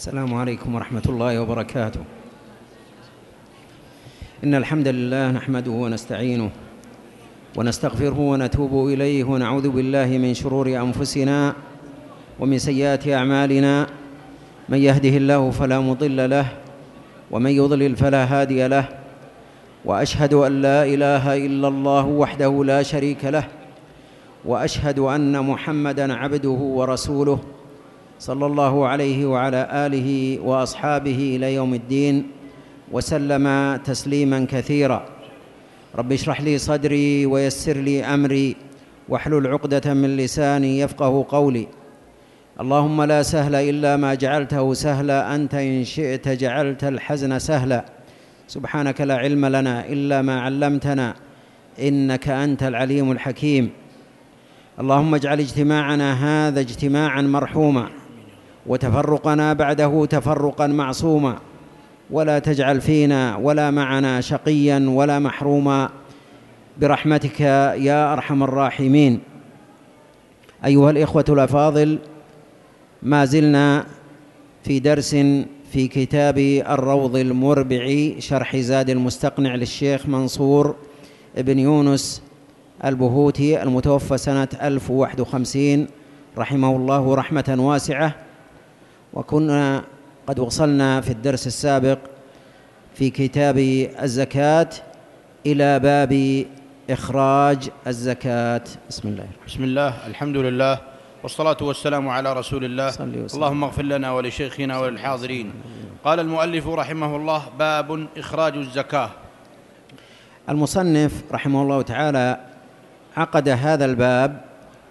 السلام عليكم ورحمة الله وبركاته. إن الحمد لله نحمده ونستعينه ونستغفره ونتوب إليه ونعوذ بالله من شرور أنفسنا ومن سيئات أعمالنا. من يهده الله فلا مضل له ومن يضلل فلا هادي له، وأشهد أن لا إله إلا الله وحده لا شريك له، وأشهد أن محمدًا عبده ورسوله صلى الله عليه وعلى آله وأصحابه إلى يوم الدين وسلم تسليماً كثيرا. رب اشرح لي صدري ويسر لي أمري واحلل عقدة من لساني يفقه قولي. اللهم لا سهل إلا ما جعلته سهلا، أنت إن شئت جعلت الحزن سهلا. سبحانك لا علم لنا إلا ما علمتنا إنك أنت العليم الحكيم. اللهم اجعل اجتماعنا هذا اجتماعا مرحوما، وتفرقنا بعده تفرقا معصوما، ولا تجعل فينا ولا معنا شقيا ولا محروما برحمتك يا أرحم الراحمين. أيها الإخوة الأفاضل، ما زلنا في درس في كتاب الروض المربع شرح زاد المستقنع للشيخ منصور ابن يونس البهوتي المتوفى سنة 1051 رحمه الله رحمة واسعة. وكنا قد وصلنا في الدرس السابق في كتاب الزكاة إلى باب إخراج الزكاة. بسم الله الحمد لله والصلاة والسلام على رسول الله. اللهم اغفر لنا ولشيخنا وللحاضرين. قال المؤلف رحمه الله: باب إخراج الزكاة. المصنف رحمه الله تعالى عقد هذا الباب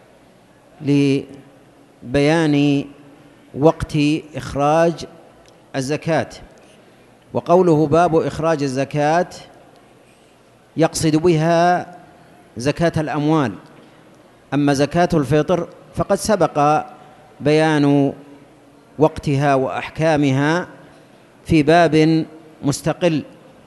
لبيان وقت إخراج الزكاة. وقوله باب إخراج الزكاة يقصد بها زكاة الأموال. أما زكاة الفطر فقد سبق بيان وقتها وأحكامها في باب مستقل.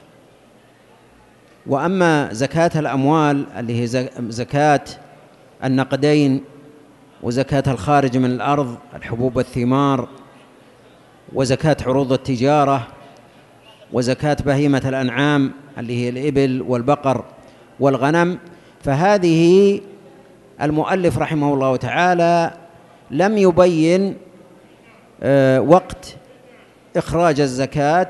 وأما زكاة الأموال اللي هي زكاة النقدين وزكاة الخارج من الأرض الحبوب والثمار وزكاة عروض التجارة وزكاة بهيمة الأنعام اللي هي الإبل والبقر والغنم، فهذه المؤلف رحمه الله تعالى لم يبين وقت إخراج الزكاة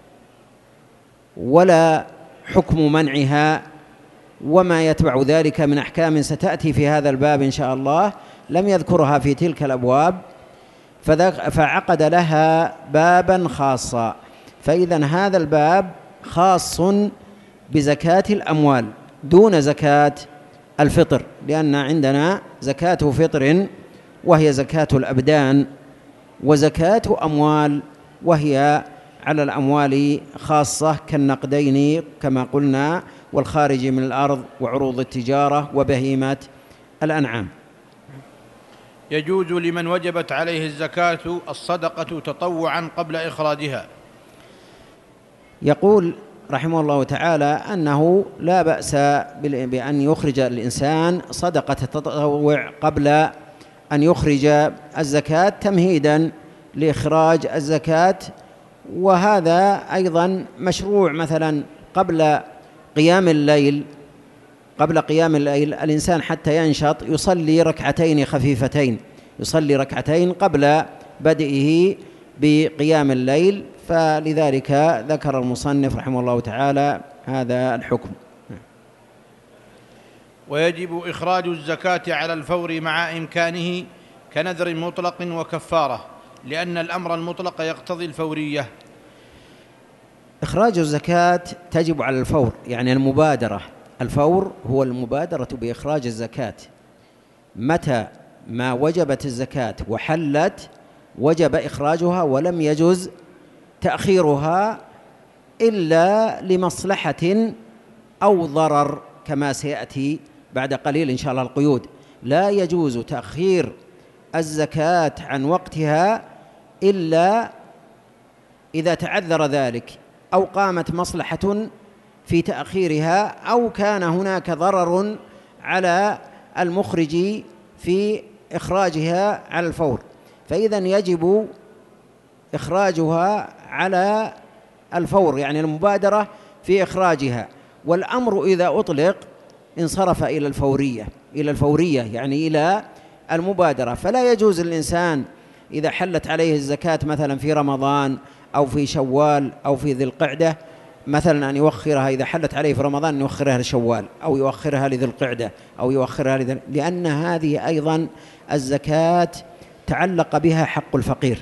ولا حكم منعها وما يتبع ذلك من أحكام ستأتي في هذا الباب إن شاء الله، لم يذكرها في تلك الأبواب، فعقد لها بابا خاصا. فإذا هذا الباب خاص بزكاة الأموال دون زكاة الفطر، لأن عندنا زكاة فطر وهي زكاة الأبدان، وزكاة أموال وهي على الأموال خاصة كالنقدين كما قلنا والخارج من الأرض وعروض التجارة وبهيمة الأنعام. يجوز لمن وجبت عليه الزكاة الصدقة تطوعا قبل إخراجها. يقول رحمه الله تعالى أنه لا بأس بأن يخرج الإنسان صدقة التطوع قبل أن يخرج الزكاة تمهيدا لإخراج الزكاة، وهذا أيضا مشروع. مثلا قبل قيام الليل الإنسان حتى ينشط يصلي ركعتين خفيفتين، يصلي ركعتين قبل بدئه بقيام الليل، فلذلك ذكر المصنف رحمه الله تعالى هذا الحكم. ويجب إخراج الزكاة على الفور مع إمكانه كنذر مطلق وكفارة، لأن الأمر المطلق يقتضي الفورية. إخراج الزكاة تجب على الفور، يعني المبادرة. الفور هو المبادرة بإخراج الزكاة. متى ما وجبت الزكاة وحلت وجب إخراجها، ولم يجوز تأخيرها إلا لمصلحة أو ضرر كما سيأتي بعد قليل إن شاء الله القيود. لا يجوز تأخير الزكاة عن وقتها إلا إذا تعذر ذلك أو قامت مصلحة في تأخيرها أو كان هناك ضرر على المخرج في إخراجها على الفور. فإذا يجب إخراجها على الفور، يعني المبادرة في إخراجها. والأمر إذا أطلق انصرف إلى الفورية يعني إلى المبادرة. فلا يجوز للإنسان إذا حلت عليه الزكاة مثلا في رمضان أو في شوال أو في ذي القعدة مثلا أن يوخرها، إذا حلت عليه في رمضان أن يوخرها لشوال أو يوخرها لذي القعدة أو يوخرها لأن هذه أيضا الزكاة تعلق بها حق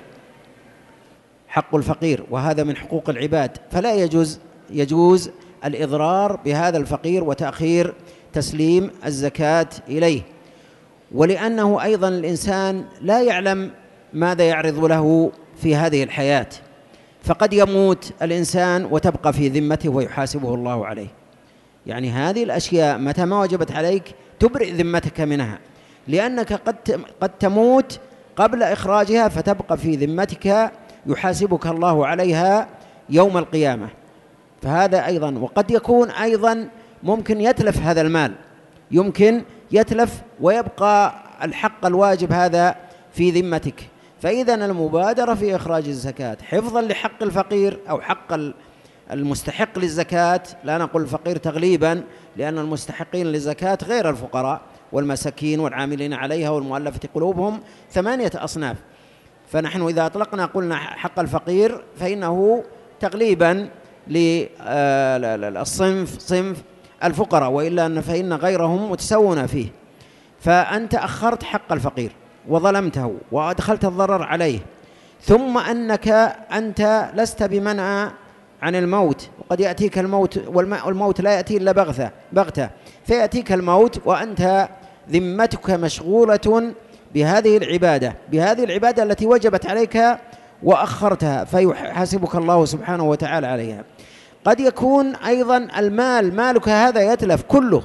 الفقير، وهذا من حقوق العباد، فلا يجوز الإضرار بهذا الفقير وتأخير تسليم الزكاة إليه. ولأنه أيضا الإنسان لا يعلم ماذا يعرض له في هذه الحياة، فقد يموت الإنسان وتبقى في ذمته ويحاسبه الله عليه. يعني هذه الأشياء متى ما وجبت عليك تبرئ ذمتك منها، لأنك قد تموت قبل إخراجها فتبقى في ذمتك يحاسبك الله عليها يوم القيامة. فهذا أيضا، وقد يكون أيضا ممكن يتلف هذا المال، يمكن يتلف ويبقى الحق الواجب هذا في ذمتك. فإذا المبادرة في إخراج الزكاة حفظا لحق الفقير أو حق المستحق للزكاة، لا نقول الفقير تغليبا، لأن المستحقين للزكاة غير الفقراء والمساكين والعاملين عليها والمؤلفة قلوبهم 8 أصناف. فنحن إذا أطلقنا قلنا حق الفقير فإنه تغليبا صنف الفقراء، وإلا فإن غيرهم متساوون فيه. فأنت أخرت حق الفقير وظلمته وأدخلت الضرر عليه، ثم أنك أنت لست بمنع عن الموت، وقد يأتيك الموت، والموت لا يأتي إلا بغتة، فيأتيك الموت وأنت ذمتك مشغولة بهذه العبادة التي وجبت عليك وأخرتها، فيحاسبك الله سبحانه وتعالى عليها. قد يكون أيضا المال مالك هذا يتلف كله،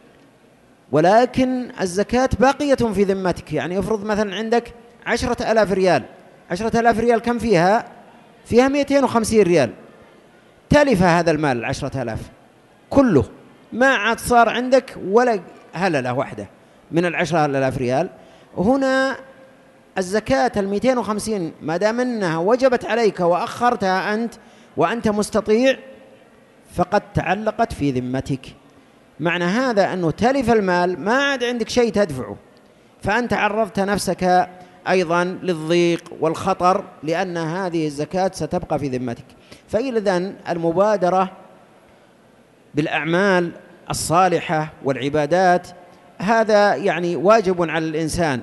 ولكن الزكاة باقية في ذمتك. يعني افرض مثلا عندك 10,000 ريال، 10,000 ريال كم فيها 250 ريال، تلف هذا المال 10,000 كله، ما عاد صار عندك ولا هللة واحدة من 10,000 ريال. هنا الزكاة 250 ما دام أنها وجبت عليك وأخرتها أنت وأنت مستطيع فقد تعلقت في ذمتك. معنى هذا أنه تلف المال ما عاد عندك شيء تدفعه، فأنت عرضت نفسك أيضا للضيق والخطر، لأن هذه الزكاة ستبقى في ذمتك. فإذن المبادرة بالأعمال الصالحة والعبادات هذا يعني واجب على الإنسان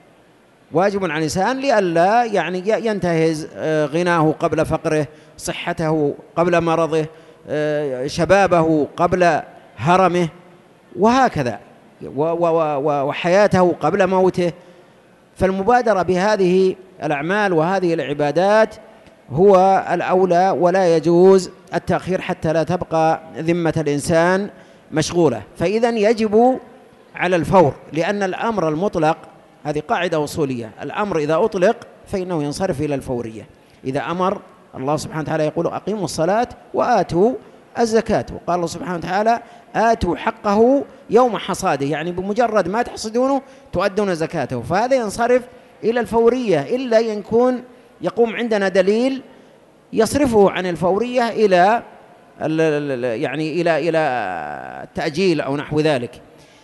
لئلا يعني ينتهز غناه قبل فقره، صحته قبل مرضه، شبابه قبل هرمه، وهكذا، وحياته قبل موته. فالمبادرة بهذه الأعمال وهذه العبادات هو الأولى، ولا يجوز التأخير حتى لا تبقى ذمة الإنسان مشغولة. فإذا يجب على الفور، لأن الأمر المطلق، هذه قاعدة أصولية، الأمر إذا أطلق فإنه ينصرف إلى الفورية. إذا أمر الله سبحانه وتعالى يقول أقيموا الصلاة وآتوا الزكاة، وقال الله سبحانه وتعالى آتوا حقه يوم حصاده، يعني بمجرد ما تحصدونه تؤدون زكاته. فهذا ينصرف إلى الفورية، إلا يكون يقوم عندنا دليل يصرفه عن الفورية إلى يعني إلى التأجيل أو نحو ذلك.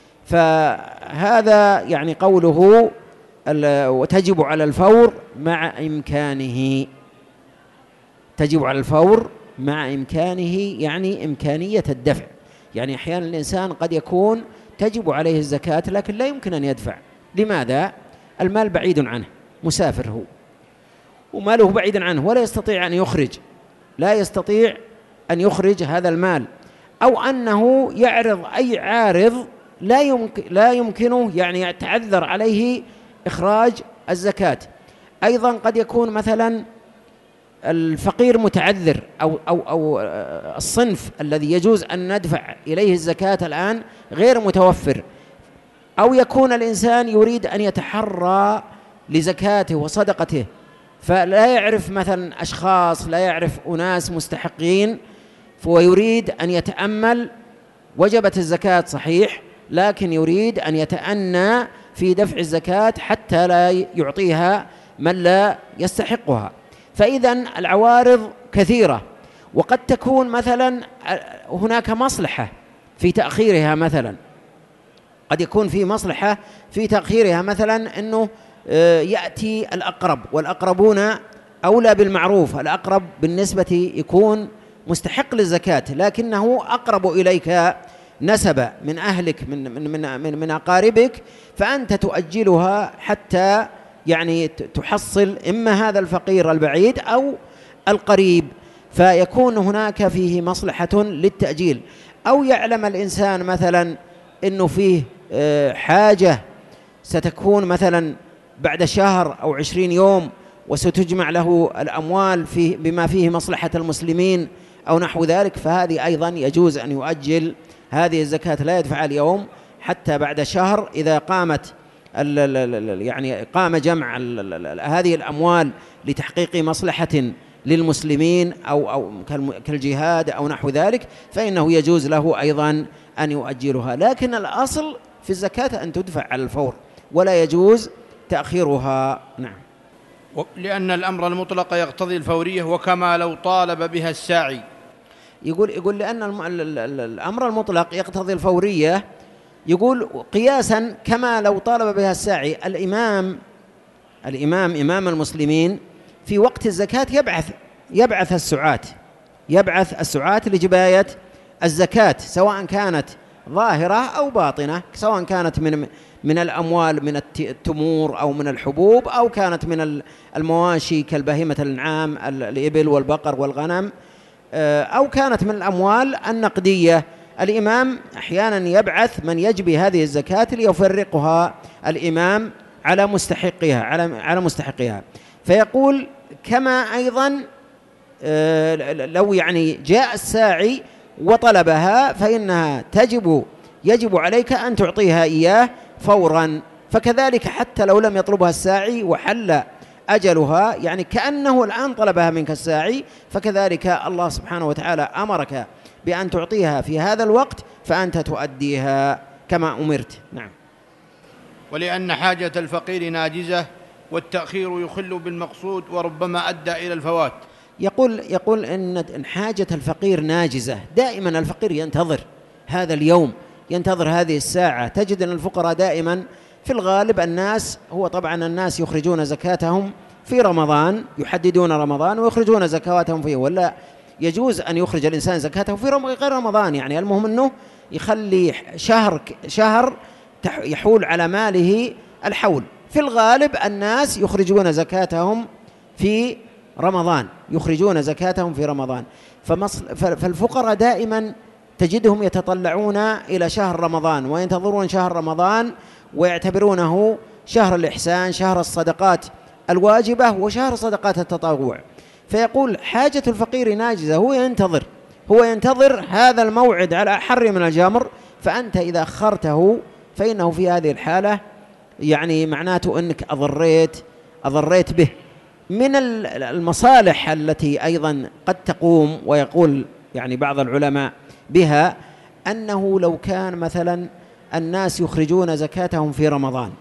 فهذا يعني قوله وتجب على الفور مع إمكانه، تجب على الفور مع إمكانه، يعني إمكانية الدفع. يعني أحيانا الإنسان قد يكون تجب عليه الزكاة لكن لا يمكن أن يدفع. لماذا؟ المال بعيد عنه، مسافر هو وماله بعيد عنه، ولا يستطيع أن يخرج، لا يستطيع أن يخرج هذا المال، أو أنه يعرض أي عارض لا يمكنه، يعني يتعذر عليه إخراج الزكاة. أيضا قد يكون مثلا الفقير متعذر، أو الصنف الذي يجوز أن ندفع إليه الزكاة الآن غير متوفر، أو يكون الإنسان يريد أن يتحرى لزكاته وصدقته، فلا يعرف مثلا أشخاص، لا يعرف أناس مستحقين، ويريد أن يتأمل. وجبت الزكاة صحيح، لكن يريد أن يتأنى في دفع الزكاة حتى لا يعطيها من لا يستحقها. فإذن العوارض كثيرة، وقد تكون مثلا هناك مصلحة في تأخيرها، مثلا قد يكون في مصلحة في تأخيرها، مثلا أنه يأتي الأقرب، والأقربون أولى بالمعروف، الأقرب بالنسبة يكون مستحق للزكاة لكنه أقرب إليك نسبة من أهلك من أقاربك، فأنت تؤجلها حتى يعني تحصل إما هذا الفقير البعيد أو القريب، فيكون هناك فيه مصلحة للتأجيل. أو يعلم الإنسان مثلا أنه فيه حاجة ستكون مثلا بعد شهر أو 20 يوم وستجمع له الأموال بما فيه مصلحة المسلمين أو نحو ذلك، فهذه أيضا يجوز أن يؤجل هذه الزكاة، لا يدفع اليوم حتى بعد شهر إذا قامت يعني قام جمع هذه الأموال لتحقيق مصلحة للمسلمين أو كالجهاد أو نحو ذلك، فإنه يجوز له أيضا أن يؤجلها. لكن الأصل في الزكاة أن تدفع على الفور ولا يجوز تأخيرها. نعم. لأن الأمر المطلق يقتضي الفورية، وكما لو طالب بها الساعي. يقول لأن الأمر المطلق يقتضي الفورية، يقول قياسا كما لو طالب بها الساعي. إمام المسلمين في وقت الزكاة يبعث السعاة لجباية الزكاة، سواء كانت ظاهرة أو باطنة، سواء كانت من الأموال من التمور أو من الحبوب، أو كانت من المواشي كالبهيمة الأنعام الإبل والبقر والغنم، أو كانت من الأموال النقدية. الإمام أحيانا يبعث من يجبي هذه الزكاة ليفرقها الإمام على مستحقها. فيقول كما أيضا لو يعني جاء الساعي وطلبها فإنها يجب عليك أن تعطيها إياه فورا، فكذلك حتى لو لم يطلبها الساعي وحل أجلها، يعني كأنه الآن طلبها منك الساعي، فكذلك الله سبحانه وتعالى أمرك بأن تعطيها في هذا الوقت، فأنت تؤديها كما أمرت. نعم. ولأن حاجة الفقير ناجزة، والتأخير يخل بالمقصود وربما أدى إلى الفوات. يقول إن حاجة الفقير ناجزة، دائما الفقير ينتظر هذا اليوم، ينتظر هذه الساعة. تجد أن الفقراء دائما في الغالب الناس يخرجون زكاتهم في رمضان، يحددون رمضان ويخرجون زكواتهم فيه، ولا يجوز أن يخرج الإنسان زكاته في غير رمضان، يعني المهم أنه يخلي شهر يحول على ماله الحول. في الغالب الناس يخرجون زكاتهم في رمضان، فالفقراء دائما تجدهم يتطلعون إلى شهر رمضان وينتظرون شهر رمضان ويعتبرونه شهر الإحسان، شهر الصدقات الواجبة وشهر صدقات التطوع. فيقول حاجة الفقير ناجزة، هو ينتظر هذا الموعد على أحر من الجمر، فأنت إذا أخرته فإنه في هذه الحالة يعني معناته أنك أضريت به. من المصالح التي أيضا قد تقوم، ويقول يعني بعض العلماء بها، أنه لو كان مثلا الناس يخرجون زكاتهم في رمضان،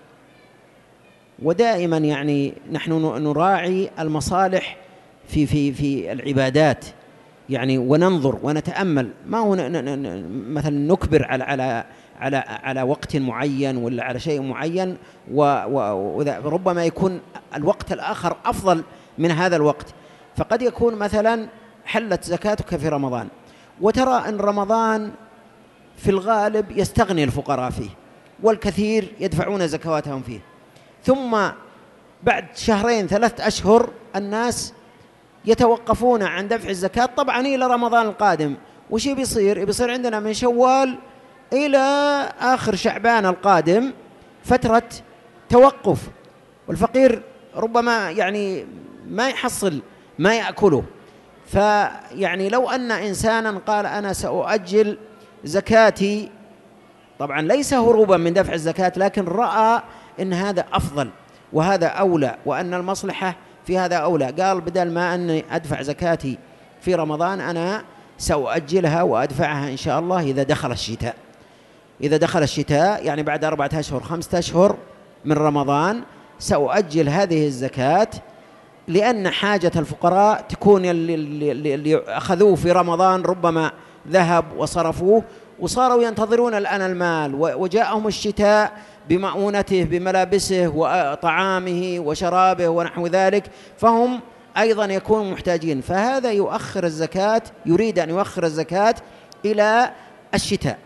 ودائما يعني نحن نراعي المصالح في العبادات، يعني وننظر ونتأمل، ما هو مثلا نكبر على وقت معين ولا على شيء معين، وربما يكون الوقت الآخر أفضل من هذا الوقت. فقد يكون مثلا حلت زكاتك في رمضان، وترى أن رمضان في الغالب يستغني الفقراء فيه، والكثير يدفعون زكواتهم فيه، ثم بعد 2-3 أشهر الناس يتوقفون عن دفع الزكاة طبعا إلى رمضان القادم. وش بيصير عندنا من شوال إلى آخر شعبان القادم فترة توقف، والفقير ربما يعني ما يحصل ما يأكله. فيعني لو أن إنسانا قال أنا سأؤجل زكاتي، طبعا ليس هروبا من دفع الزكاة، لكن رأى أن هذا أفضل وهذا أولى، وأن المصلحة في هذا أولى، قال بدل ما أني أدفع زكاتي في رمضان أنا سأؤجلها وأدفعها إن شاء الله إذا دخل الشتاء، يعني بعد 4 أشهر 5 أشهر من رمضان سأؤجل هذه الزكاة لأن حاجة الفقراء تكون اللي أخذوه في رمضان ربما ذهب وصرفوه وصاروا ينتظرون الآن المال، وجاءهم الشتاء بمؤونته بملابسه وطعامه وشرابه ونحو ذلك، فهم أيضا يكونوا محتاجين، فهذا يؤخر الزكاة، يريد أن يؤخر الزكاة إلى الشتاء.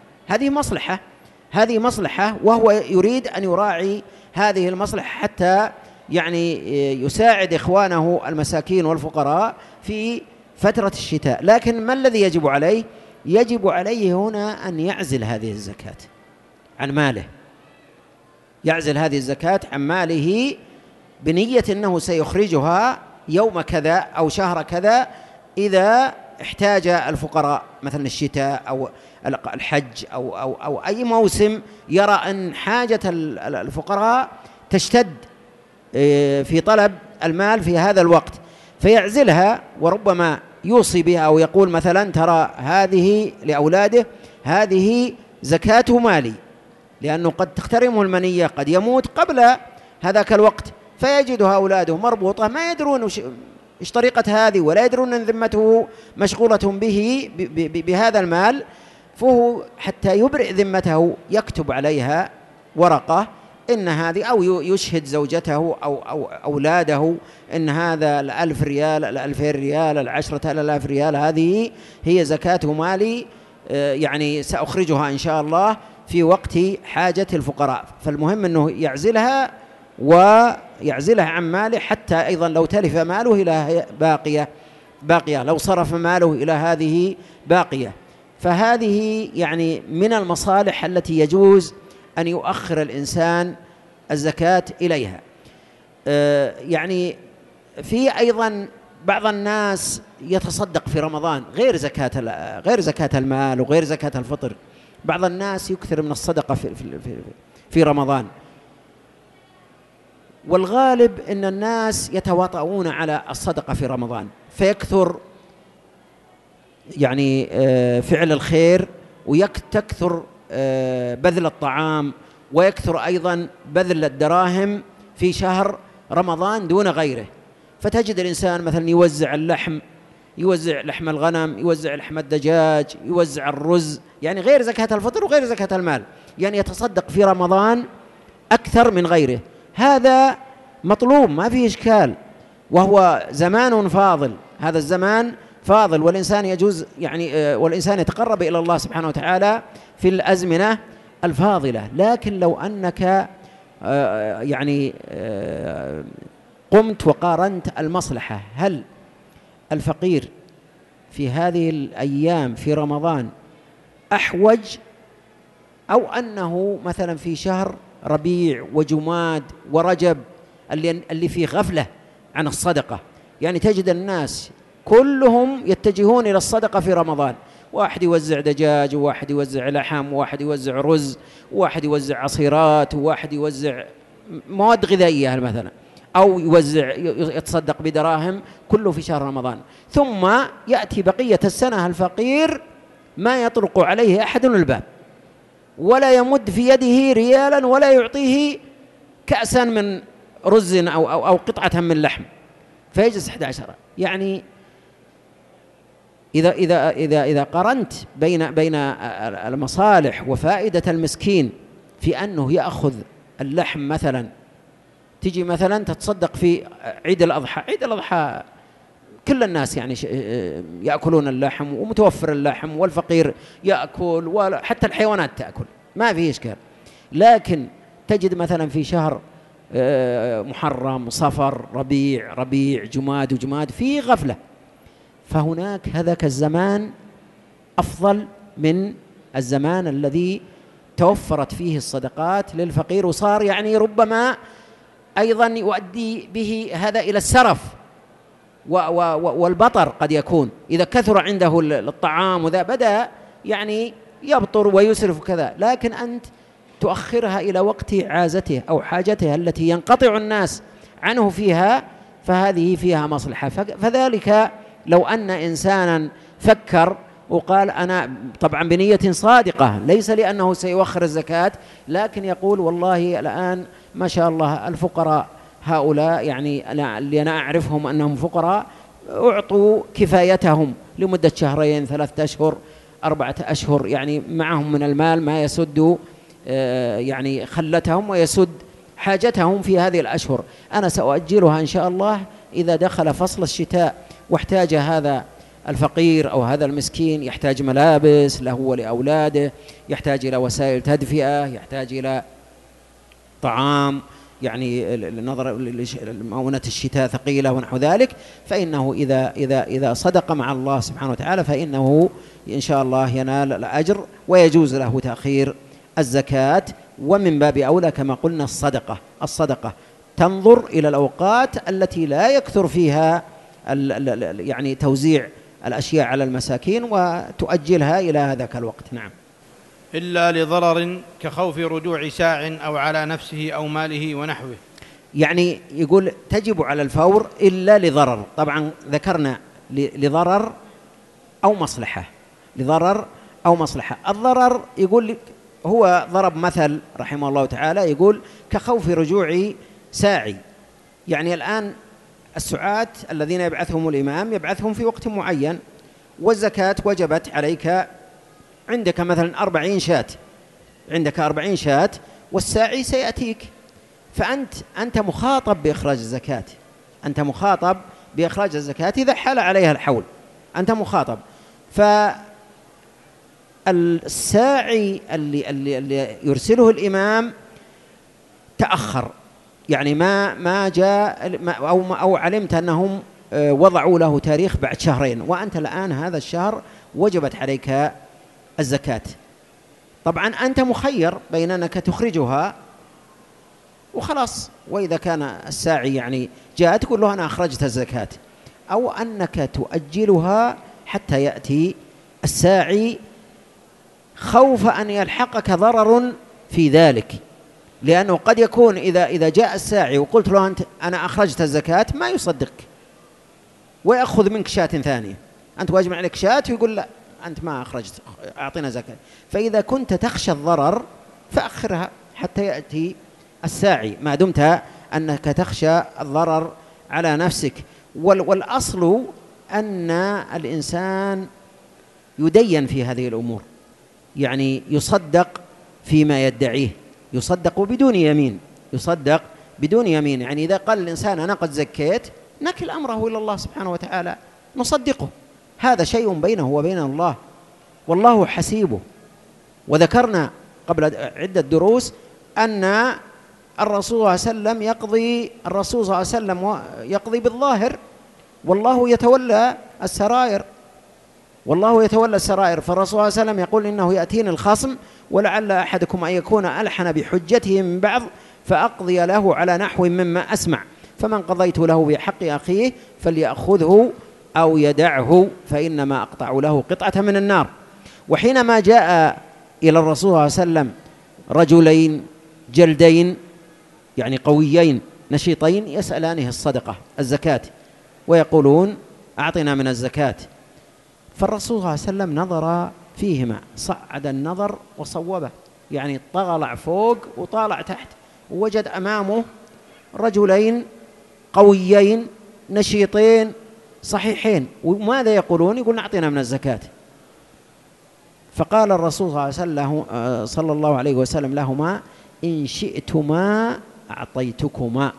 هذه مصلحة وهو يريد أن يراعي هذه المصلحة حتى يعني يساعد إخوانه المساكين والفقراء في فترة الشتاء. لكن ما الذي يجب عليه؟ يجب عليه هنا أن يعزل هذه الزكاة عن ماله، يعزل هذه الزكاة عن ماله بنية أنه سيخرجها يوم كذا أو شهر كذا إذا احتاج الفقراء، مثلا الشتاء أو الحج أو أي موسم يرى أن حاجة الفقراء تشتد في طلب المال في هذا الوقت، فيعزلها، وربما يوصي بها أو يقول مثلا ترى هذه لأولاده هذه زكاة مالي، لأنه قد تخترمه المنية، قد يموت قبل هذاك الوقت، فيجدها أولاده مربوطة ما يدرون إيش طريقة هذه، ولا يدرون أن ذمته مشغولة به بهذا المال، فهو حتى يبرئ ذمته يكتب عليها ورقة إن هذه، أو يشهد زوجته أو أولاده إن هذا 1000 ريال 2000 ريال 10,000 ريال هذه هي زكاة مالي، يعني سأخرجها إن شاء الله في وقت حاجة الفقراء. فالمهم أنه يعزلها ويعزلها عن ماله، حتى أيضا لو تلف ماله إلى باقية، لو صرف ماله إلى هذه باقية. فهذه يعني من المصالح التي يجوز أن يؤخر الإنسان الزكاة إليها. يعني في أيضا بعض الناس يتصدق في رمضان غير زكاة المال وغير زكاة الفطر، بعض الناس يكثر من الصدقة في رمضان، والغالب أن الناس يتواطؤون على الصدقة في رمضان، فيكثر يعني فعل الخير، ويكثر بذل الطعام، ويكثر أيضا بذل الدراهم في شهر رمضان دون غيره. فتجد الإنسان مثلا يوزع اللحم، يوزع لحم الغنم، يوزع لحم الدجاج، يوزع الرز، يعني غير زكاة الفطر وغير زكاة المال، يعني يتصدق في رمضان أكثر من غيره. هذا مطلوب ما فيه إشكال، وهو زمان فاضل، هذا الزمان فاضل، والإنسان يجوز يعني والإنسان يتقرب إلى الله سبحانه وتعالى في الأزمنة الفاضلة. لكن لو أنك يعني قمت وقارنت المصلحة، هل الفقير في هذه الأيام في رمضان أحوج، أو أنه مثلا في شهر ربيع وجماد ورجب اللي فيه غفلة عن الصدقة؟ يعني تجد الناس كلهم يتجهون إلى الصدقة في رمضان، واحد يوزع دجاج، وواحد يوزع لحم، وواحد يوزع رز، وواحد يوزع عصيرات، وواحد يوزع مواد غذائية مثلا، أو يتصدق بدراهم، كله في شهر رمضان. ثم يأتي بقية السنة الفقير ما يطرق عليه أحد الباب، ولا يمد في يده ريالا، ولا يعطيه كأسا من رز أو قطعة من لحم، فيجلس 11. يعني إذا قارنت بين المصالح وفائدة المسكين في أنه يأخذ اللحم مثلا، تجي مثلا تتصدق في عيد الأضحى كل الناس يعني يأكلون اللحم ومتوفر اللحم، والفقير يأكل، وحتى الحيوانات تأكل، ما فيه إشكال. لكن تجد مثلا في شهر محرم، صفر، ربيع، جماد في غفلة، فهناك هذاك الزمان أفضل من الزمان الذي توفرت فيه الصدقات للفقير، وصار يعني ربما أيضا يؤدي به هذا إلى السرف والبطر، قد يكون إذا كثر عنده الطعام وذا بدأ يعني يبطر ويسرف كذا. لكن أنت تؤخرها إلى وقت عازته أو حاجته التي ينقطع الناس عنه فيها، فهذه فيها مصلحة. فذلك لو أن إنسانا فكر وقال أنا طبعا بنية صادقة، ليس لأنه سيؤخر الزكاة، لكن يقول والله الآن ما شاء الله الفقراء هؤلاء يعني اللي أنا أعرفهم أنهم فقراء أعطوا كفايتهم لمدة شهرين 3 أشهر 4 أشهر، يعني معهم من المال ما يسد يعني خلتهم ويسد حاجتهم في هذه الأشهر. أنا سأؤجلها إن شاء الله إذا دخل فصل الشتاء واحتاج هذا الفقير أو هذا المسكين، يحتاج ملابس له ولأولاده، يحتاج إلى وسائل تدفئة، يحتاج إلى طعام، يعني نظرا لمؤونة الشتاء ثقيلة ونحو ذلك، فإنه إذا صدق مع الله سبحانه وتعالى فإنه إن شاء الله ينال الأجر ويجوز له تأخير الزكاة. ومن باب أولى كما قلنا الصدقة تنظر إلى الأوقات التي لا يكثر فيها يعني توزيع الأشياء على المساكين وتؤجلها إلى هذاك الوقت. نعم. إلا لضرر كخوف رجوع ساع أو على نفسه أو ماله ونحوه. يعني يقول تجب على الفور إلا لضرر. طبعا ذكرنا لضرر أو مصلحة، لضرر أو مصلحة. الضرر يقول هو ضرب مثل رحمه الله تعالى، يقول كخوف رجوع ساعي. يعني الآن السعاة الذين يبعثهم الإمام يبعثهم في وقت معين، والزكاة وجبت عليك، عندك مثلا 40 شاة، عندك 40 شاة والساعي سيأتيك، فأنت مخاطب بإخراج الزكاة، أنت مخاطب بإخراج الزكاة إذا حال عليها الحول، أنت مخاطب. فالساعي اللي يرسله الإمام تأخر، يعني ما جاء أو علمت أنهم وضعوا له تاريخ بعد شهرين، وأنت الآن هذا الشهر وجبت عليك الزكاة. طبعا أنت مخير بين أنك تخرجها وخلاص، وإذا كان الساعي يعني جاء تقول له أنا أخرجت الزكاة، أو أنك تؤجلها حتى يأتي الساعي خوف أن يلحقك ضرر في ذلك، لأنه قد يكون إذا جاء الساعي وقلت له أنا أخرجت الزكاة ما يصدقك ويأخذ منك شاة ثانية، أنت واجب عليك شاة ويقول لا أنت ما أخرجت، أعطينا زكاة. فإذا كنت تخشى الضرر فأخرها حتى يأتي الساعي، ما دمت أنك تخشى الضرر على نفسك. والأصل أن الإنسان يدين في هذه الأمور، يعني يصدق فيما يدعيه، يصدق بدون يمين، يصدق بدون يمين. يعني إذا قال الإنسان أنا قد زكيت نكل أمره إلى الله سبحانه وتعالى، نصدقه، هذا شيء بينه وبين الله والله حسيبه. وذكرنا قبل عدة دروس أن الرسول صلى الله عليه وسلم يقضي بالظاهر، والله يتولى السرائر، والله يتولى السرائر. فالرسول صلى الله عليه وسلم يقول إنه يأتيني الخصم ولعل أحدكم أن يكون ألحن بحجته من بعض فأقضي له على نحو مما أسمع، فمن قضيت له بحق أخيه فليأخذه أو يدعه فإنما أقطع له قطعة من النار. وحينما جاء إلى الرسول صلى الله عليه وسلم رجلين جلدين، يعني قويين نشيطين، يسألانه الصدقة الزكاة ويقولون أعطنا من الزكاة، فالرسول صلى الله عليه وسلم نظر فيهما، صعد النظر وصوبه، يعني طلع فوق وطالع تحت، ووجد أمامه رجلين قويين نشيطين صحيحين، وماذا يقولون؟ يقولون أعطنا من الزكاة. فقال الرسول صلى الله عليه وسلم لهما إن شئتما أعطيتكما.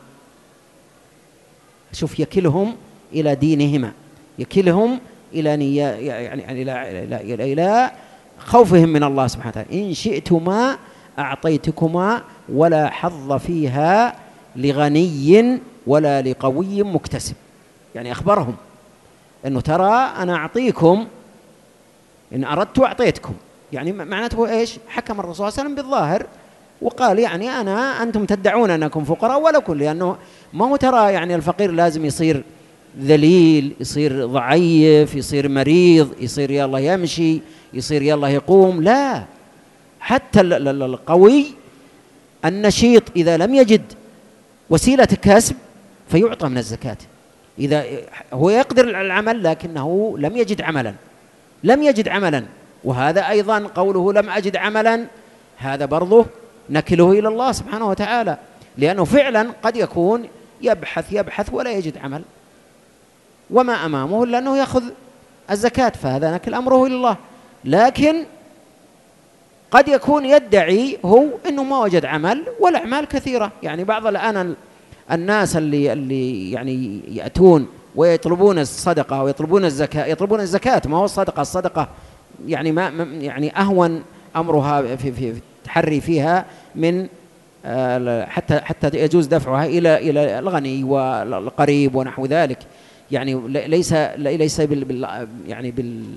شوف، يكلهم إلى دينهما، يكلهم إلى يعني إلى خوفهم من الله سبحانه وتعالى. إن شئتما أعطيتكما ولا حظ فيها لغني ولا لقوي مكتسب. يعني أخبرهم أنه ترى أنا أعطيكم إن أردت أعطيتكم، يعني معناته إيش؟ حكم الرسول صلى الله عليه وسلم بالظاهر وقال يعني أنتم تدعون أنكم فقراء ولكم، لأنه ما هو ترى يعني الفقير لازم يصير ذليل، يصير ضعيف، يصير مريض، يصير يلا يمشي، يصير يلا يقوم، لا، حتى القوي النشيط إذا لم يجد وسيلة كسب فيعطى من الزكاة. إذا هو يقدر على العمل لكنه لم يجد عملا، وهذا أيضا قوله لم أجد عملا، هذا برضه نكله إلى الله سبحانه وتعالى، لأنه فعلا قد يكون يبحث ولا يجد عمل، وما أمامه إلا أنه يأخذ الزكاة، فهذا نكل أمره إلى الله. لكن قد يكون يدعي هو أنه ما وجد عمل، والأعمال كثيرة. يعني بعض الآن الناس اللي يعني يأتون ويطلبون الصدقة ويطلبون الزكاة، يطلبون الزكاة ما هو الصدقة يعني ما يعني أهون أمرها في التحري فيها من حتى يجوز دفعها إلى الغني والقريب ونحو ذلك. يعني ليس يعني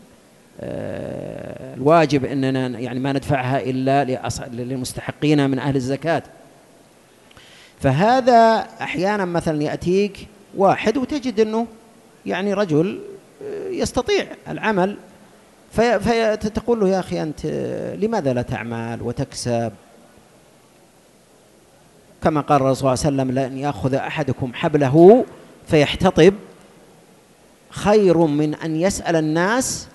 الواجب أننا يعني ما ندفعها إلا للمستحقين من أهل الزكاة. فهذا أحيانا مثلا يأتيك واحد وتجد أنه يعني رجل يستطيع العمل، فتقول له: يا أخي أنت لماذا لا تعمل وتكسب؟ كما قال الرسول صلى الله عليه وسلم: لأن يأخذ أحدكم حبله فيحتطب خير من أن يسأل الناس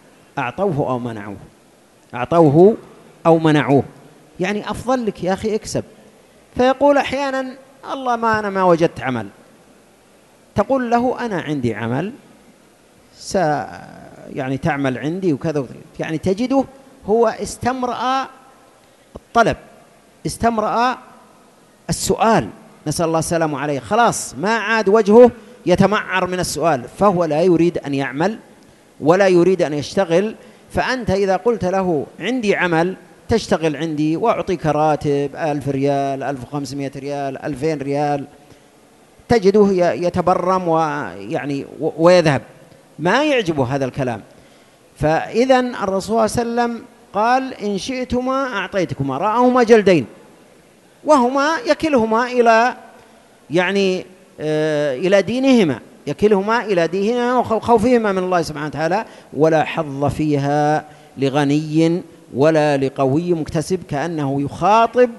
أعطوه أو منعوه. يعني أفضل لك يا أخي اكسب. فيقول أحيانا: الله أنا ما وجدت عمل. تقول له: أنا عندي عمل، يعني تعمل عندي وكذا. يعني تجده هو استمرأ الطلب، استمرأ السؤال، نسأل الله السلامة عليه، خلاص ما عاد وجهه يتمعر من السؤال، فهو لا يريد أن يعمل ولا يريد أن يشتغل. فأنت إذا قلت له: عندي عمل تشتغل عندي وأعطيك راتب 1000 ريال 1500 ريال 2000 ريال، تجده يتبرم ويعني ويذهب، ما يعجبه هذا الكلام. فإذا الرسول صلى الله عليه وسلم قال: إن شئتما أعطيتكما، رأهما جلدين، وهما يكلهما إلى يعني إلى دينهما، يكلهما إلى دينهما وخوفهما من الله سبحانه وتعالى، ولا حظ فيها لغني ولا لقوي مكتسب. كأنه يخاطب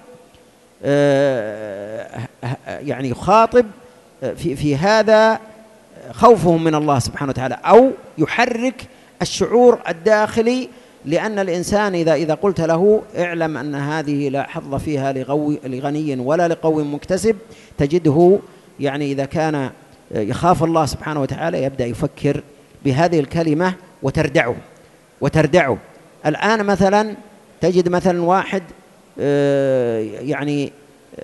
يعني يخاطب في هذا خوفهم من الله سبحانه وتعالى، أو يحرك الشعور الداخلي. لأن الإنسان إذا قلت له: اعلم أن هذه لا حظ فيها لغني ولا لقوي مكتسب، تجده يعني إذا كان يخاف الله سبحانه وتعالى يبدأ يفكر بهذه الكلمة وتردعه. الآن مثلا تجد مثلا واحد يعني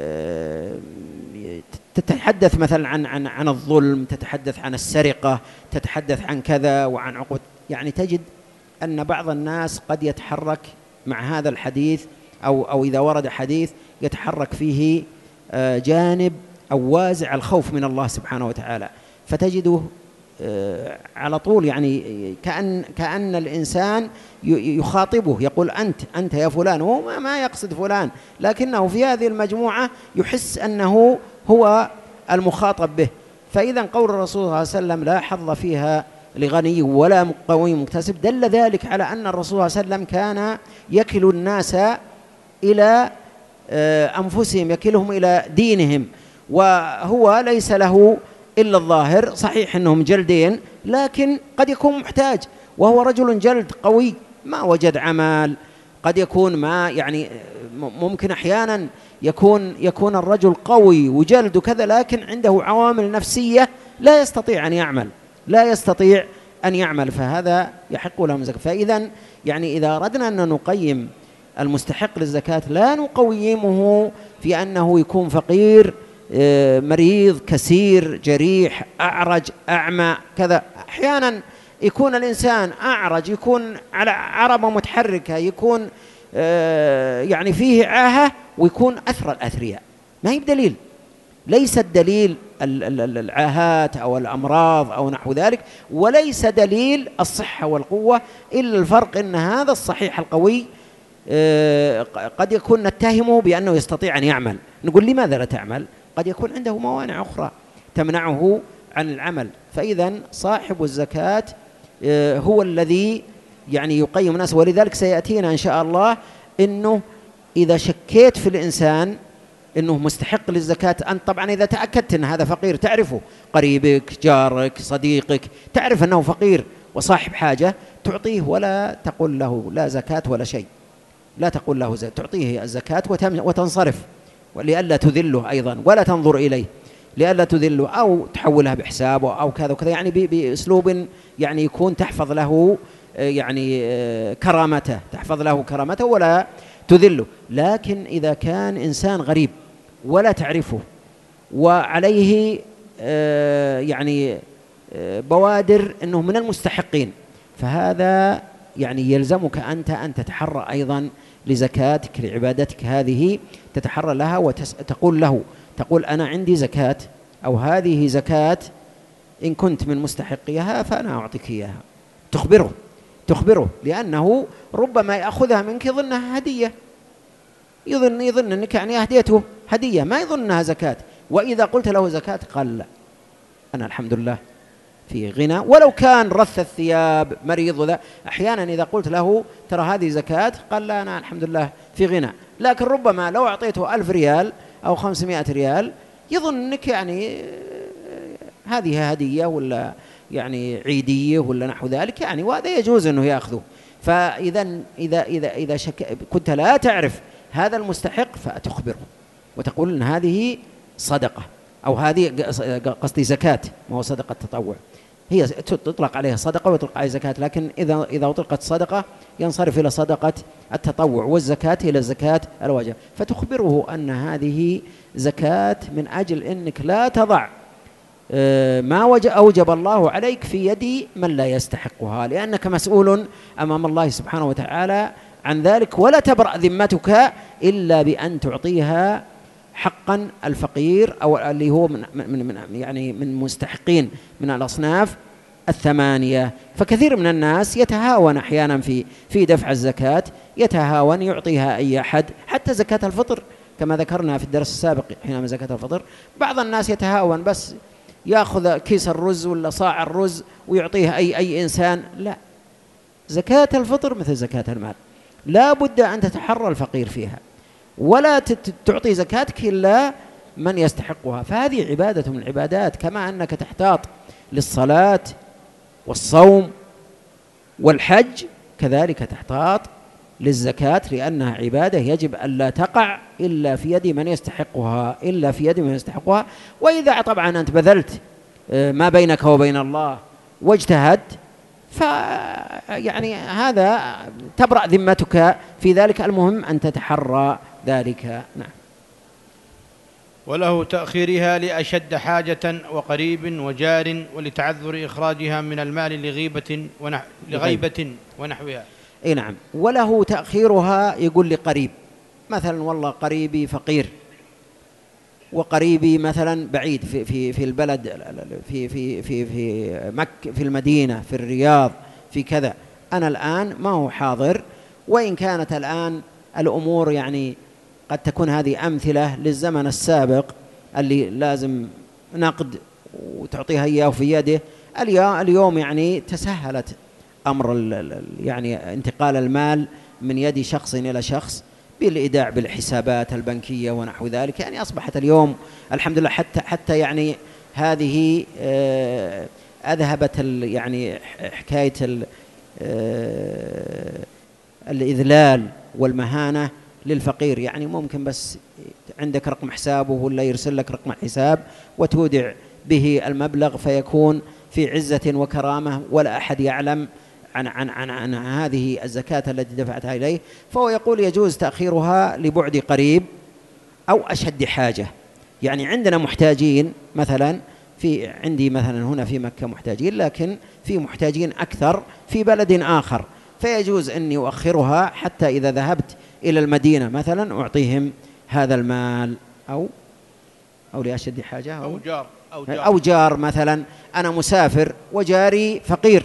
تتحدث مثلا عن الظلم، تتحدث عن السرقة، تتحدث عن كذا وعن عقود. يعني تجد أن بعض الناس قد يتحرك مع هذا الحديث، أو إذا ورد حديث يتحرك فيه جانب أو وازع الخوف من الله سبحانه وتعالى، فتجده على طول يعني كأن الإنسان يخاطبه، يقول: أنت يا فلان. هو ما يقصد فلان، لكنه في هذه المجموعة يحس أنه هو المخاطب به. فإذا قول الرسول صلى الله عليه وسلم: لا حظ فيها لغني ولا قوي مكتسب، دل ذلك على أن الرسول صلى الله عليه وسلم كان يكل الناس إلى أنفسهم، يكلهم إلى دينهم، وهو ليس له إلا الظاهر. صحيح أنهم جلدين، لكن قد يكون محتاج، وهو رجل جلد قوي ما وجد عمل. قد يكون ما يعني ممكن أحيانا يكون الرجل قوي وجلد وكذا، لكن عنده عوامل نفسية لا يستطيع أن يعمل، فهذا يحق له الزكاة. فإذا يعني إذا أردنا أن نقيم المستحق للزكاة لا نقيمه في أنه يكون فقير، مريض، كسير، جريح، أعرج، أعمى كذا. أحيانا يكون الإنسان أعرج، يكون على عربة متحركة، يكون يعني فيه عاهة، ويكون أثر الأثرياء. ما هي بدليل، ليس الدليل العاهات أو الأمراض أو نحو ذلك، وليس دليل الصحة والقوة، إلا الفرق أن هذا الصحيح القوي قد يكون نتهمه بأنه يستطيع أن يعمل، نقول: لماذا لا تعمل؟ قد يكون عنده موانع أخرى تمنعه عن العمل. فإذا صاحب الزكاة هو الذي يعني يقيم الناس. ولذلك سيأتينا إن شاء الله أنه إذا شكيت في الإنسان أنه مستحق للزكاة، أنت طبعا إذا تأكدت أن هذا فقير، تعرفه، قريبك، جارك، صديقك، تعرف أنه فقير وصاحب حاجة، تعطيه ولا تقول له لا زكاة ولا شيء، لا تقول له زكاة، تعطيه الزكاة وتنصرف، ولئلا تذله أيضا ولا تنظر إليه. لئلا تذله، أو تحولها بحسابه أو كذا وكذا، يعني بأسلوب يعني يكون تحفظ له يعني كرامته، تحفظ له كرامته ولا تذله. لكن إذا كان إنسان غريب ولا تعرفه وعليه يعني بوادر أنه من المستحقين، فهذا يعني يلزمك أنت أن تتحرى أيضا لزكاتك لعبادتك هذه، تتحرى لها وتقول له، تقول أنا عندي زكاة أو هذه زكاة، إن كنت من مستحقيها فأنا أعطيك إياها. تخبره لأنه ربما يأخذها منك يظنها هدية، يظن أنك يعني أهديته هدية، ما يظن أنها زكاة. وإذا قلت له زكاة قال لا، أنا الحمد لله في غنى، ولو كان رث الثياب مريض وذا. أحيانا إذا قلت له ترى هذه زكاة قال لا، أنا الحمد لله في غنى. لكن ربما لو أعطيته 1000 ريال أو 500 ريال يظن أنك يعني هذه هدية ولا يعني عيدية ولا نحو ذلك، يعني وهذا يجوز أنه يأخذه. فإذا إذا كنت لا تعرف هذا المستحق فتخبره وتقول إن هذه صدقة، أو هذه قصدي زكاة، ما هو صدقة تطوع، هي تطلق عليها صدقة ويطلق عليها زكاة، لكن إذا أطلقت صدقة ينصرف إلى صدقة التطوع، والزكاة إلى زكاة الواجب. فتخبره أن هذه زكاة من أجل أنك لا تضع ما أوجب الله عليك في يد من لا يستحقها، لأنك مسؤول أمام الله سبحانه وتعالى عن ذلك، ولا تبرأ ذمتك إلا بأن تعطيها حقا الفقير أو اللي هو من مستحقين من الأصناف الثمانية. فكثير من الناس يتهاون أحيانا في دفع الزكاة، يتهاون يعطيها أي أحد، حتى زكاة الفطر كما ذكرنا في الدرس السابق. حينما زكاة الفطر بعض الناس يتهاون بس يأخذ كيس الرز ولا صاع الرز ويعطيها أي إنسان. لا، زكاة الفطر مثل زكاة المال، لا بد أن تتحرى الفقير فيها، ولا تعطي زكاتك إلا من يستحقها. فهذه عبادة من العبادات، كما أنك تحتاط للصلاة والصوم والحج، كذلك تحتاط للزكاة، لأنها عبادة يجب أن لا تقع إلا في يد من يستحقها. وإذا طبعا أنت بذلت ما بينك وبين الله واجتهدت، فيعني هذا تبرأ ذمتك في ذلك. المهم أن تتحرى ذلك. نعم. وله تأخيرها لأشد حاجة وقريب وجار، ولتعذر إخراجها من المال لغيبة ونحوها. اي نعم. وله تأخيرها، يقول لي قريب مثلا، والله قريبي فقير وقريبي مثلا بعيد في البلد، في مكة، في المدينة، في الرياض، في كذا، أنا الآن ما هو حاضر. وإن كانت الآن الأمور يعني قد تكون هذه أمثلة للزمن السابق اللي لازم نقد وتعطيها إياه في يده. اليوم يعني تسهلت أمر يعني انتقال المال من يد شخص إلى شخص بالإيداع بالحسابات البنكية ونحو ذلك. يعني أصبحت اليوم الحمد لله حتى يعني هذه أذهبت يعني حكاية الإذلال والمهانة للفقير. يعني ممكن بس عندك رقم حسابه ولا يرسل لك رقم حساب وتودع به المبلغ، فيكون في عزة وكرامة ولا أحد يعلم عن هذه الزكاة التي دفعتها إليه. فهو يقول يجوز تأخيرها لبعد قريب أو أشد حاجة. يعني عندنا محتاجين مثلا، عندي مثلا هنا في مكة محتاجين، لكن في محتاجين أكثر في بلد آخر، فيجوز أني أؤخرها حتى إذا ذهبت إلى المدينة مثلا أعطيهم هذا المال، أو لأشد حاجة، أو جار مثلا. أنا مسافر وجاري فقير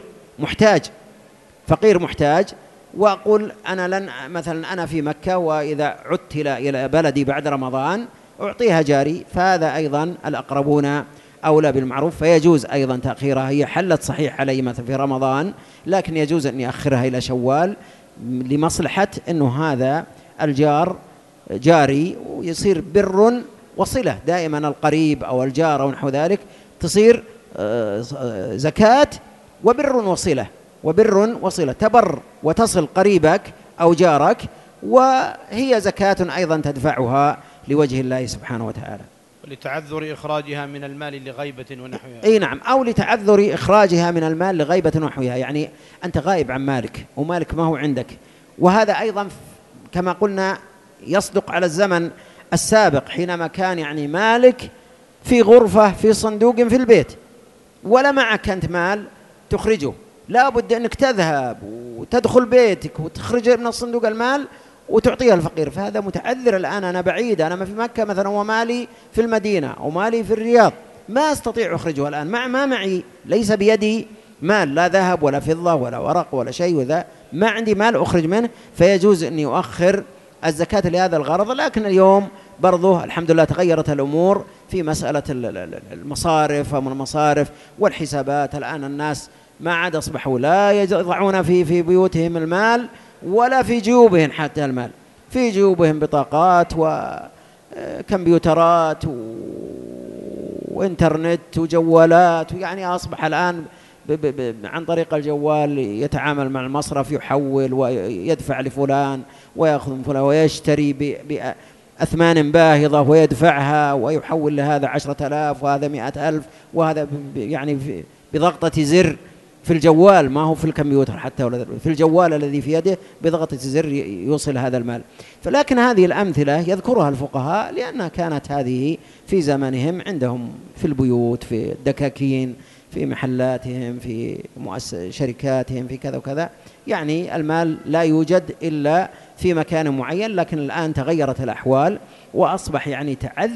محتاج، وأقول أنا مثلا أنا في مكة، وإذا عدت إلى بلدي بعد رمضان أعطيها جاري، فهذا أيضا الأقربون أولى بالمعروف، فيجوز أيضا تأخيرها. هي حلت صحيح علي مثلا في رمضان، لكن يجوز أن يأخرها إلى شوال لمصلحة أنه هذا الجار جاري، ويصير بر وصلة. دائما القريب أو الجار أو نحو ذلك تصير زكاة وبر وصلة، تبر وتصل قريبك أو جارك، وهي زكاة أيضا تدفعها لوجه الله سبحانه وتعالى. لتعذر إخراجها من المال لغيبة ونحوها. أي نعم، أو لتعذر إخراجها من المال لغيبة ونحوها، يعني أنت غائب عن مالك ومالك ما هو عندك. وهذا أيضا كما قلنا يصدق على الزمن السابق، حينما كان يعني مالك في غرفة في صندوق في البيت ولا معك أنت مال تخرجه، لا بد أنك تذهب وتدخل بيتك وتخرج من الصندوق المال وتعطيها الفقير. فهذا متعذر الآن، أنا بعيد، أنا في مكة مثلا ومالي في المدينة أو مالي في الرياض، ما أستطيع أخرجه الآن، ما معي، ليس بيدي مال، لا ذهب ولا فضة ولا ورق ولا شيء، وذا ما عندي مال أخرج منه، فيجوز أني أؤخر الزكاة لهذا الغرض. لكن اليوم برضه الحمد لله تغيرت الأمور في مسألة المصارف ومن المصارف والحسابات. الآن الناس ما عاد أصبحوا لا يضعون في بيوتهم المال ولا في جيوبهم حتى المال، في جيوبهم بطاقات وكمبيوترات وإنترنت وجوالات، يعني أصبح الآن عن طريق الجوال يتعامل مع المصرف، يحول ويدفع لفلان ويأخذ من فلان ويشتري بأثمان باهظة ويدفعها ويحول لهذا 10,000 وهذا 100,000 وهذا يعني بضغطة زر في الجوال، ما هو في الكمبيوتر حتى ولا في الجوال الذي في يده، بضغطة زر يوصل هذا المال. فلكن هذه الأمثلة يذكرها الفقهاء لأنها كانت هذه في زمانهم عندهم في البيوت، في الدكاكين، في محلاتهم، في شركاتهم، في كذا وكذا، يعني المال لا يوجد إلا في مكان معين. لكن الآن تغيرت الأحوال وأصبح يعني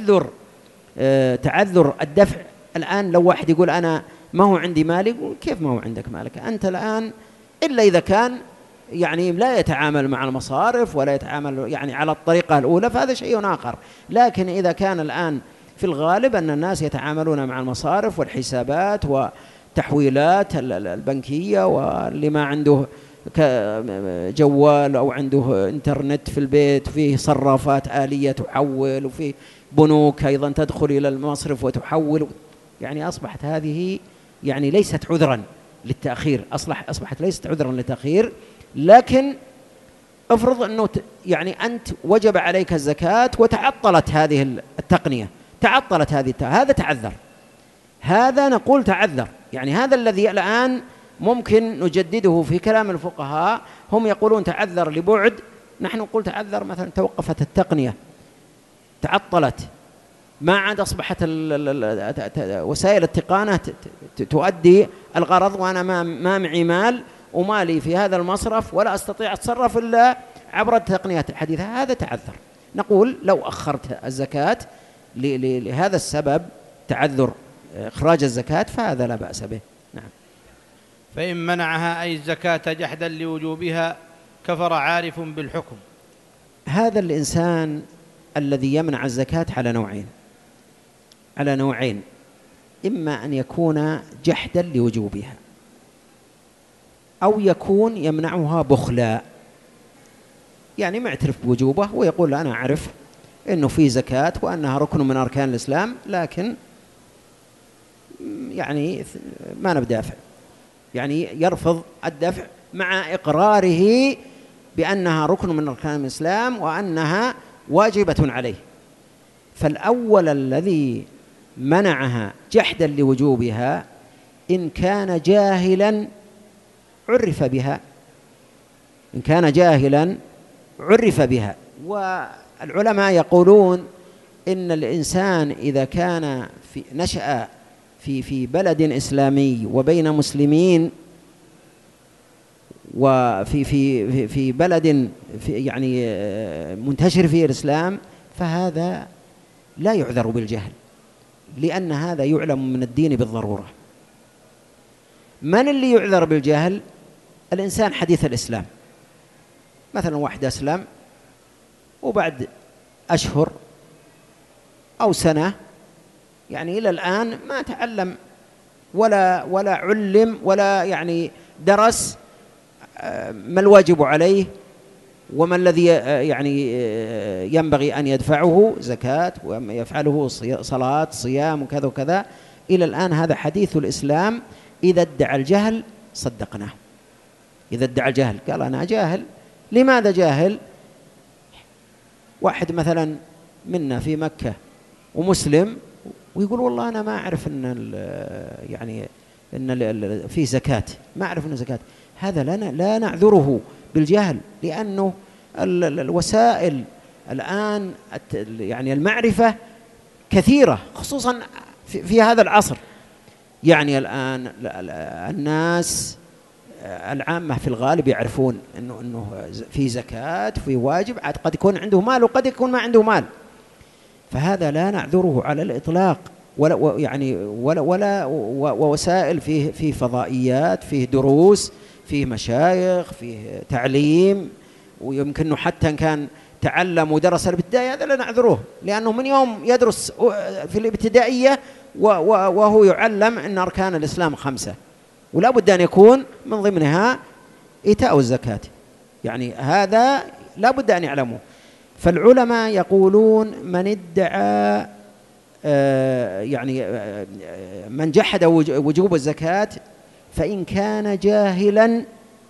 تعذر الدفع. الآن لو واحد يقول أنا ما هو عندي مال، يقول كيف ما هو عندك مالك أنت الآن؟ إلا إذا كان يعني لا يتعامل مع المصارف ولا يتعامل يعني على الطريقة الأولى، فهذا شيء آخر. لكن إذا كان الآن في الغالب أن الناس يتعاملون مع المصارف والحسابات وتحويلات البنكية، واللي ما عنده جوال أو عنده إنترنت في البيت فيه صرافات آلية تحول، وفيه بنوك أيضا تدخل إلى المصرف وتحول، يعني أصبحت هذه يعني ليست عذرا للتأخير، أصبحت ليست عذرا للتأخير. لكن افرض أنه يعني أنت وجب عليك الزكاة وتعطلت هذه التقنية، تعطلت هذا تعذر، هذا نقول تعذر. يعني هذا الذي الآن ممكن نجدده في كلام الفقهاء، هم يقولون تعذر لبعد، نحن نقول تعذر مثلا توقفت التقنية، تعطلت، ما عاد أصبحت وسائل التقانة تؤدي الغرض، وأنا ما معي مال ومالي في هذا المصرف ولا أستطيع أتصرف إلا عبر التقنيات الحديثة، هذا تعذر. نقول لو أخرت الزكاة لهذا السبب، تعذر إخراج الزكاة، فهذا لا بأس به. نعم. فإن منعها أي الزكاة جحدا لوجوبها كفر عارف بالحكم. هذا الإنسان الذي يمنع الزكاة على نوعين، إما أن يكون جحدا لوجوبها، أو يكون يمنعها بخلا، يعني معترف بوجوبه ويقول أنا أعرف أنه في زكاة وأنها ركن من أركان الإسلام، لكن يعني ما ندافع، يعني يرفض الدفع مع إقراره بأنها ركن من أركان الإسلام وأنها واجبة عليه. فالأول الذي منعها جحدا لوجوبها إن كان جاهلا عرف بها، إن كان جاهلا عرف بها. والعلماء يقولون إن الإنسان إذا كان نشأ في بلد إسلامي وبين مسلمين، وفي بلد يعني منتشر فيه الإسلام، فهذا لا يعذر بالجهل، لأن هذا يعلم من الدين بالضرورة. من اللي يعذر بالجهل؟ الإنسان حديث الإسلام، مثلا واحد أسلم وبعد أشهر أو سنة، يعني إلى الآن ما تعلم ولا علم ولا يعني درس ما الواجب عليه وما الذي يعني ينبغي أن يدفعه زكاة وما يفعله صلاة صيام وكذا وكذا. إلى الآن هذا حديث الإسلام. إذا ادعى الجهل صدقناه، إذا ادعى الجهل قال أنا جاهل. لماذا جاهل؟ واحد مثلا منا في مكة ومسلم ويقول والله أنا ما أعرف أن في زكاة، ما أعرف أن زكاة، هذا لا نعذره بالجهل، لأنه الوسائل الآن يعني المعرفة كثيرة خصوصا في هذا العصر. يعني الآن الناس العامة في الغالب يعرفون أنه في زكاة وفي واجب، عاد قد يكون عنده مال وقد يكون ما عنده مال، فهذا لا نعذره على الإطلاق. ووسائل فيه فضائيات، فيه دروس، فيه مشايخ، فيه تعليم، ويمكنه حتى إن كان تعلم ودرس الابتدائي هذا لا نعذره، لأنه من يوم يدرس في الابتدائية وهو يعلم أن أركان الإسلام 5 ولا بد أن يكون من ضمنها إيتاء الزكاة، يعني هذا لا بد أن يعلمه. فالعلماء يقولون من ادعى من جحد وجوب الزكاة فإن كان جاهلا،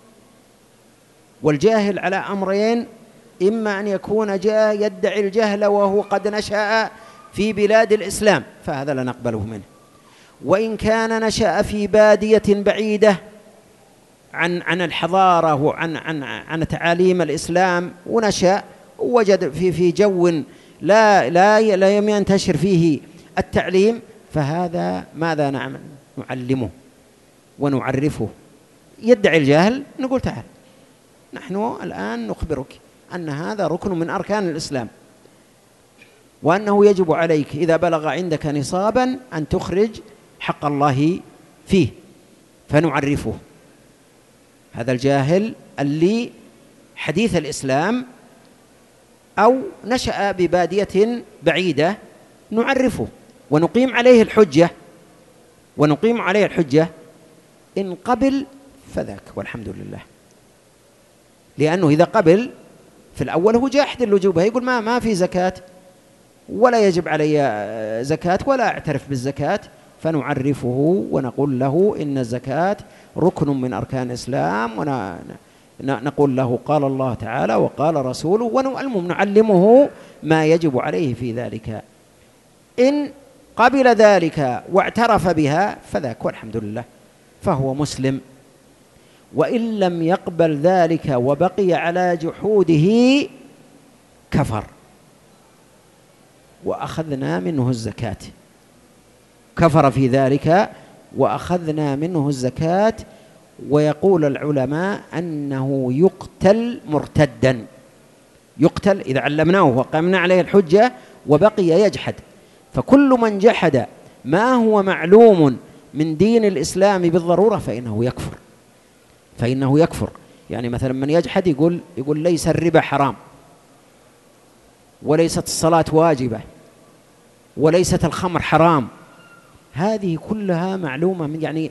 والجاهل على أمرين: إما أن يكون يدعي الجهل وهو قد نشأ في بلاد الإسلام فهذا لا نقبله منه، وإن كان نشأ في بادية بعيدة عن الحضارة وعن تعاليم الإسلام، ونشأ ووجد في جو لا ينتشر فيه التعليم، فهذا ماذا نعمل؟ نعلمه ونعرفه. يدعي الجهل نقول تعال نحن الآن نخبرك أن هذا ركن من أركان الإسلام، وأنه يجب عليك إذا بلغ عندك نصابا أن تخرج حق الله فيه، فنعرفه. هذا الجاهل اللي حديث الإسلام أو نشأ ببادية بعيدة نعرفه ونقيم عليه الحجة، إن قبل فذاك والحمد لله، لأنه إذا قبل في الأول هو جاحد الوجوب، يقول ما في زكاة ولا يجب علي زكاة ولا أعترف بالزكاة، فنعرفه ونقول له إن الزكاة ركن من أركان الإسلام، ونقول له قال الله تعالى وقال رسوله، ونعلمه ما يجب عليه في ذلك. إن قبل ذلك واعترف بها فذاك والحمد لله فهو مسلم، وإن لم يقبل ذلك وبقي على جحوده كفر وأخذنا منه الزكاة، كفر في ذلك وأخذنا منه الزكاة. ويقول العلماء أنه يقتل مرتدا، يقتل إذا علمناه وقمنا عليه الحجة وبقي يجحد. فكل من جحد ما هو معلوم من دين الإسلام بالضرورة فإنه يكفر. يعني مثلا من يجحد يقول ليس الربا حرام، وليست الصلاة واجبة، وليست الخمر حرام، هذه كلها معلومة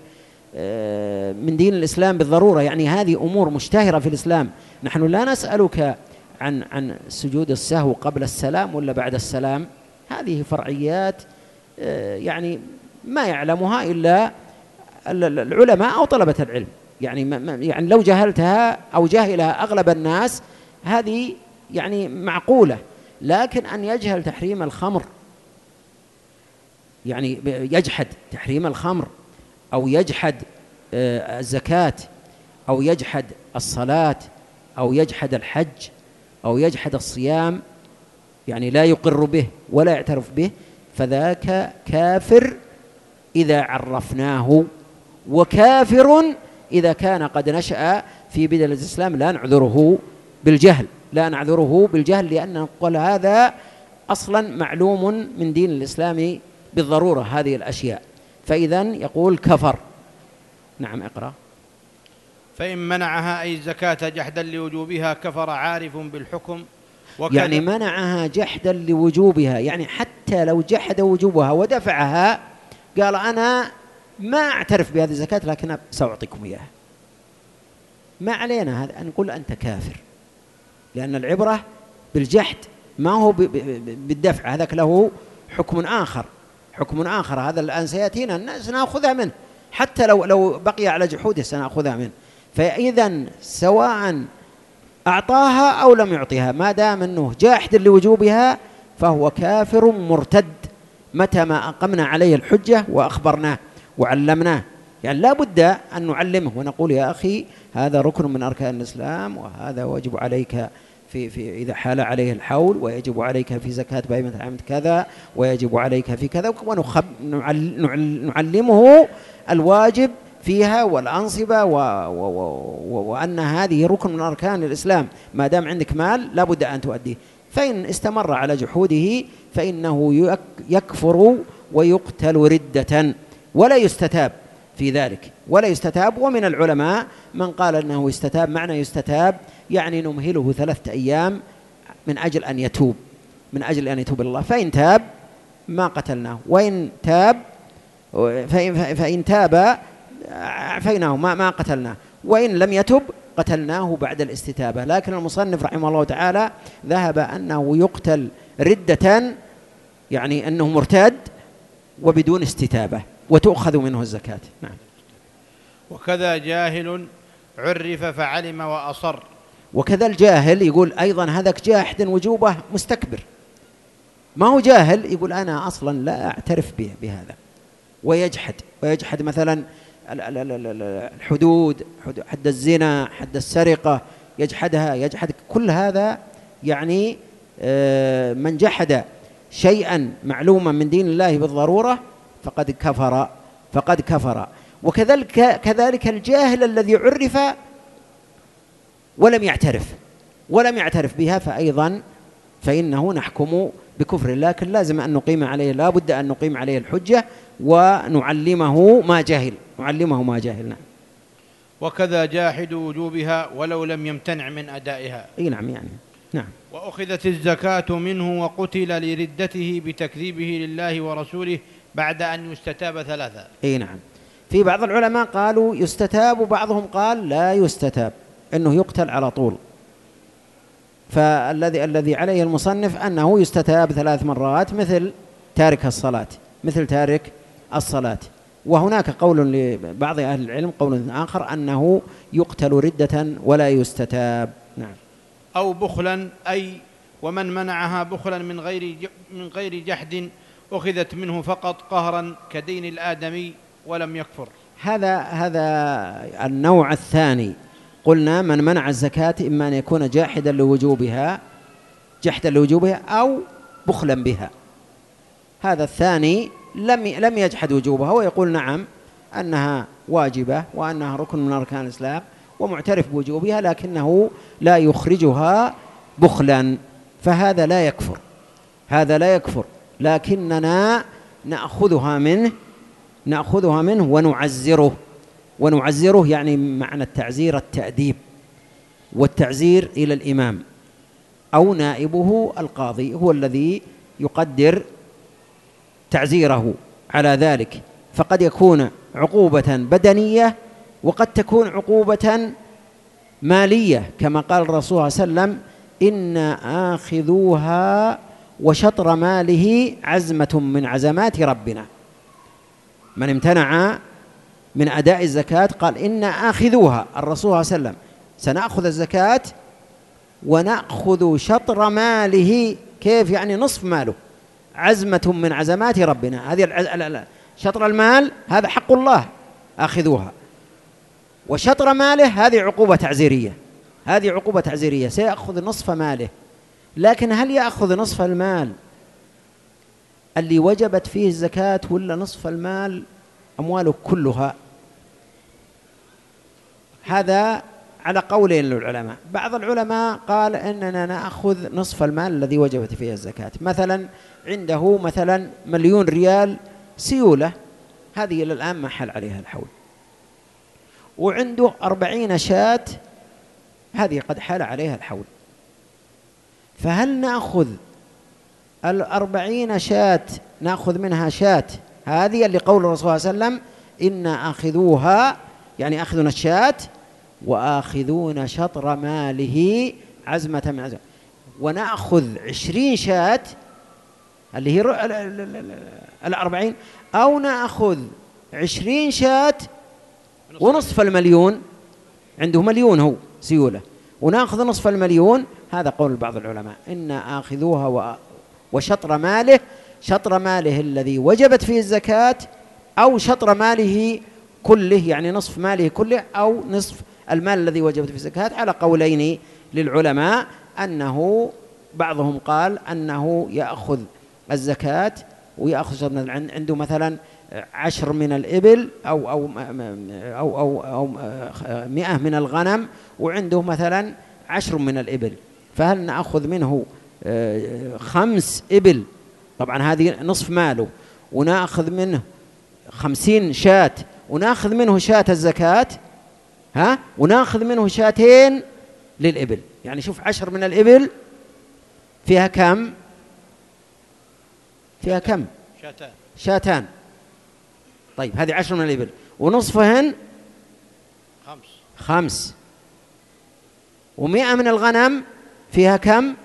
من دين الإسلام بالضرورة، يعني هذه أمور مشتهرة في الإسلام. نحن لا نسألك عن سجود السهو قبل السلام ولا بعد السلام، هذه فرعيات يعني ما يعلمها إلا العلماء أو طلبة العلم، يعني لو جهلتها أو جاهلها أغلب الناس هذه يعني معقولة. لكن أن يجهل تحريم الخمر، يعني يجحد تحريم الخمر، أو يجحد الزكاة، أو يجحد الصلاة، أو يجحد الحج، أو يجحد الصيام، يعني لا يقر به ولا يعترف به، فذاك كافر إذا عرفناه، وكافر إذا كان قد نشأ في بداية الإسلام لا نعذره بالجهل، لأن نقول هذا أصلا معلوم من دين الإسلام بالضرورة هذه الأشياء، فإذن يقول كفر. نعم اقرأ. فإن منعها أي الزكاة جحدا لوجوبها كفر عارف بالحكم، يعني منعها جحدا لوجوبها، يعني حتى لو جحد وجوبها ودفعها قال أنا ما أعترف بهذه الزكاة لكن سأعطيكم إياها، ما علينا هذا أن نقول أنت كافر، لأن العبرة بالجحد ما هو بالدفع، هذاك له حكم آخر هذا الآن سيأتينا سنأخذها منه، حتى لو بقي على جحوده سنأخذها منه. فإذا سواء أعطاها أو لم يعطيها ما دام أنه جاحد لوجوبها فهو كافر مرتد متى ما أقمنا عليه الحجة وأخبرناه وعلمناه. يعني لا بد أن نعلمه ونقول يا أخي هذا ركن من أركان الإسلام، وهذا واجب عليك في إذا حال عليه الحول، ويجب عليك في زكاة بهيمة العمد كذا، ويجب عليك في كذا، ونعلمه الواجب فيها والأنصبة وأن هذه ركن من أركان الإسلام. ما دام عندك مال لا بد أن تؤديه. فإن استمر على جحوده فإنه يكفر ويقتل ردة ولا يستتاب في ذلك، ولا يستتاب. ومن العلماء من قال أنه يستتاب. معنى يستتاب يعني نمهله 3 أيام من أجل أن يتوب، من أجل أن يتوب الله. فإن تاب ما قتلناه، وإن تاب فإن تاب عفيناه ما قتلناه، وإن لم يتب قتلناه بعد الاستتابة. لكن المصنف رحمه الله تعالى ذهب أنه يقتل ردة، يعني أنه مرتد وبدون استتابة، وتؤخذ منه الزكاة. نعم. وكذا جاهل عرف فعلم وأصر. وكذا الجاهل يقول أيضا هذاك جاحد وجوبه مستكبر، ما هو جاهل، يقول أنا أصلا لا أعترف بهذا، ويجحد مثلا الحدود، حد الزنا، حد السرقة، يجحد كل هذا. يعني من جحد شيئا معلوما من دين الله بالضرورة فقد كفر. وكذلك الجاهل الذي عرف ولم يعترف بها فأيضا فإنه نحكم بكفر. لكن لازم أن نقيم عليه، لا بد أن نقيم عليه الحجة ونعلمه ما جهل. نعم. وكذا جاحد وجوبها ولو لم يمتنع من أدائها. نعم. يعني نعم. وأخذت الزكاة منه وقتل لردته بتكذيبه لله ورسوله بعد أن يستتاب 3. نعم. في بعض العلماء قالوا يستتاب، وبعضهم قال لا يستتاب، أنه يقتل على طول. فالذي عليه المصنف أنه يستتاب 3 مرات مثل تارك الصلاة. وهناك قول لبعض أهل العلم قول آخر أنه يقتل ردة ولا يستتاب. نعم. أو بخلا، أي ومن منعها بخلا من غير جحد أخذت منه فقط قهرا كدين الآدمي ولم يكفر. هذا النوع الثاني. قلنا من منع الزكاة إما أن يكون جحدا لوجوبها أو بخلا بها. هذا الثاني لم يجحد وجوبها ويقول نعم أنها واجبة وأنها ركن من أركان الإسلام ومعترف بوجوبها، لكنه لا يخرجها بخلا، فهذا لا يكفر. لكننا نأخذها منه ونعزره، يعني معنى التعزير التأديب، والتعزير إلى الإمام أو نائبه القاضي هو الذي يقدر تعزيره على ذلك. فقد يكون عقوبة بدنية وقد تكون عقوبة مالية، كما قال الرسول صلى الله عليه وسلم إن آخذوها وشطر ماله عزمة من عزمات ربنا. من امتنع من أداء الزكاة قال إن آخذوها، الرسول صلى الله عليه وسلم سنأخذ الزكاة ونأخذ شطر ماله. كيف يعني؟ نصف ماله، عزمة من عزمات ربنا. هذه شطر المال هذا حق الله آخذوها، وشطر ماله هذه عقوبة تعزيرية، سيأخذ نصف ماله. لكن هل يأخذ نصف المال اللي وجبت فيه الزكاة ولا نصف المال أمواله كلها؟ هذا على قولين للعلماء. بعض العلماء قال إننا نأخذ نصف المال الذي وجبت فيه الزكاة. مثلا عنده مثلا 1,000,000 ريال سيولة، هذه إلى الآن ما حل عليها الحول، وعنده 40 شاة، هذه قد حل عليها الحول. فهل نأخذ 40 شاة، نأخذ منها شاة هذه اللي قول الرسول صلى الله عليه وسلم إن آخذوها، يعني أخذون الشاة وآخذون شطر ماله عزمة من عزمة، ونأخذ 20 شاة اللي هي 40، أو نأخذ 20 شاة ونصف 1,000,000، عنده 1,000,000 هو سيولة، ونأخذ نصف 1,000,000. هذا قول بعض العلماء إن آخذوها وشطر ماله شطر ماله الذي وجبت فيه الزكاة أو شطر ماله كله، يعني نصف ماله كله أو نصف المال الذي وجبت فيه الزكاة، على قولين للعلماء. أنه بعضهم قال أنه يأخذ الزكاة ويأخذ عنده مثلا 10 من الإبل أو 100 من الغنم، وعنده مثلا 10 من الإبل، فهل نأخذ منه 5 إبل؟ طبعا هذه نصف ماله، ونأخذ منه 50 شاة، ونأخذ منه شاة الزكاة، ونأخذ منه شاتين للإبل. يعني شوف 10 من الإبل فيها كم؟ فيها كم؟ شاتان. طيب هذه 10 من الإبل، ونصفهن 5. و100 من الغنم فيها كم؟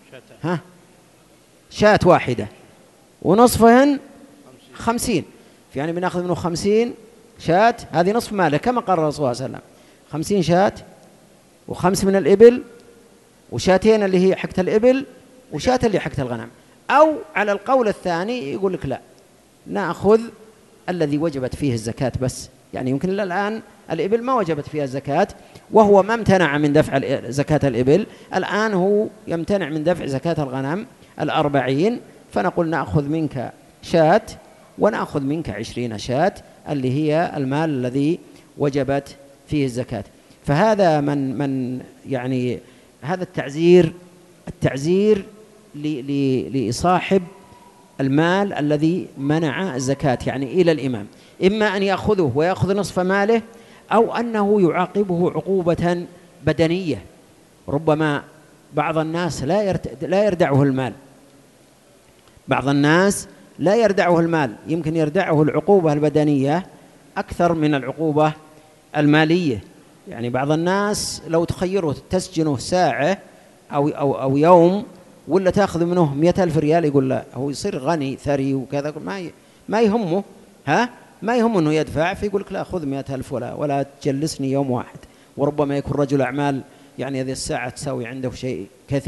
شاة واحدة، ونصفهن 50. يعني بناخذ منه 50 شاة، هذه نصف ماله كما قال الرسول صلى الله عليه وسلم، 50 شاة و5 من الإبل، وشاتين اللي هي حقة الإبل، وشاة اللي حقة الغنم. أو على القول الثاني يقول لك لا، نأخذ الذي وجبت فيه الزكاة بس. يعني يمكن الآن الإبل ما وجبت فيها الزكاة، وهو ما امتنع من دفع زكاة الإبل، الآن هو يمتنع من دفع زكاة الغنم 40، فنقول نأخذ منك شاة ونأخذ منك 20 شاة اللي هي المال الذي وجبت فيه الزكاة. فهذا من يعني هذا التعزير لصاحب المال الذي منع الزكاة، يعني إلى الإمام، إما أن يأخذه ويأخذ نصف ماله، أو أنه يعاقبه عقوبة بدنية. ربما بعض الناس لا يردعه المال، بعض الناس لا يردعه المال، يمكن يردعه العقوبة البدنية أكثر من العقوبة المالية. يعني بعض الناس لو تخيره تسجنه ساعة أو يوم، ولا تأخذ منه 100,000 ريال، يقول لا، هو يصير غني ثري وكذا، ما يهمه، ما يهمه أنه يدفع، فيقول لك لا، خذ 100,000 ولا تجلسني يوم واحد. وربما يكون رجل أعمال، يعني هذه الساعة تسوي عنده شيء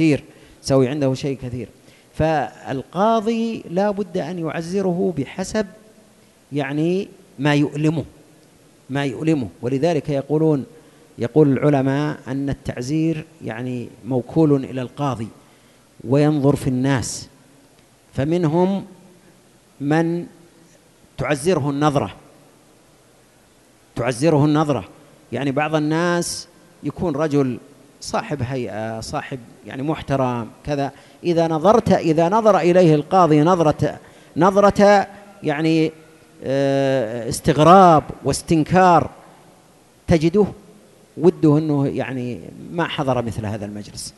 كثير. فالقاضي لا بد أن يعزره بحسب يعني ما يؤلمه. ولذلك يقول العلماء أن التعزير يعني موكول إلى القاضي، وينظر في الناس، فمنهم من تعزره النظرة. يعني بعض الناس يكون رجل صاحب هيئة، صاحب يعني محترم كذا، إذا نظر إليه القاضي نظرة يعني استغراب واستنكار، تجده وده أنه يعني ما حضر مثل هذا المجلس.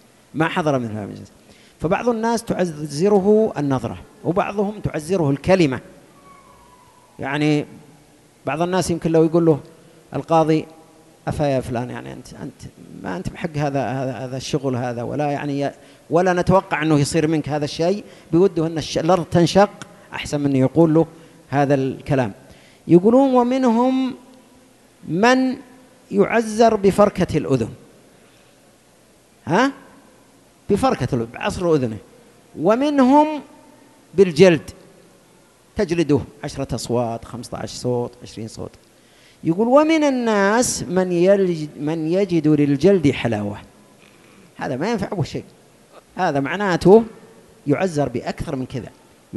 فبعض الناس تعزره النظرة، وبعضهم تعزره الكلمة. يعني بعض الناس يمكن لو يقول له القاضي أفا يا فلان، يعني أنت بحق هذا الشغل هذا، ولا نتوقع أنه يصير منك هذا الشيء، بوده أن الأرض تنشق أحسن من يقول له هذا الكلام. يقولون ومنهم من يعزر بفركة الأذن، بعصر أذنه، ومنهم بالجلد، تجلده 10 أصوات، 15 صوت، 20 صوت. يقول ومن الناس من يجد للجلد حلاوة. هذا ما ينفع به شيء، هذا معناته يعزر بأكثر من كذا،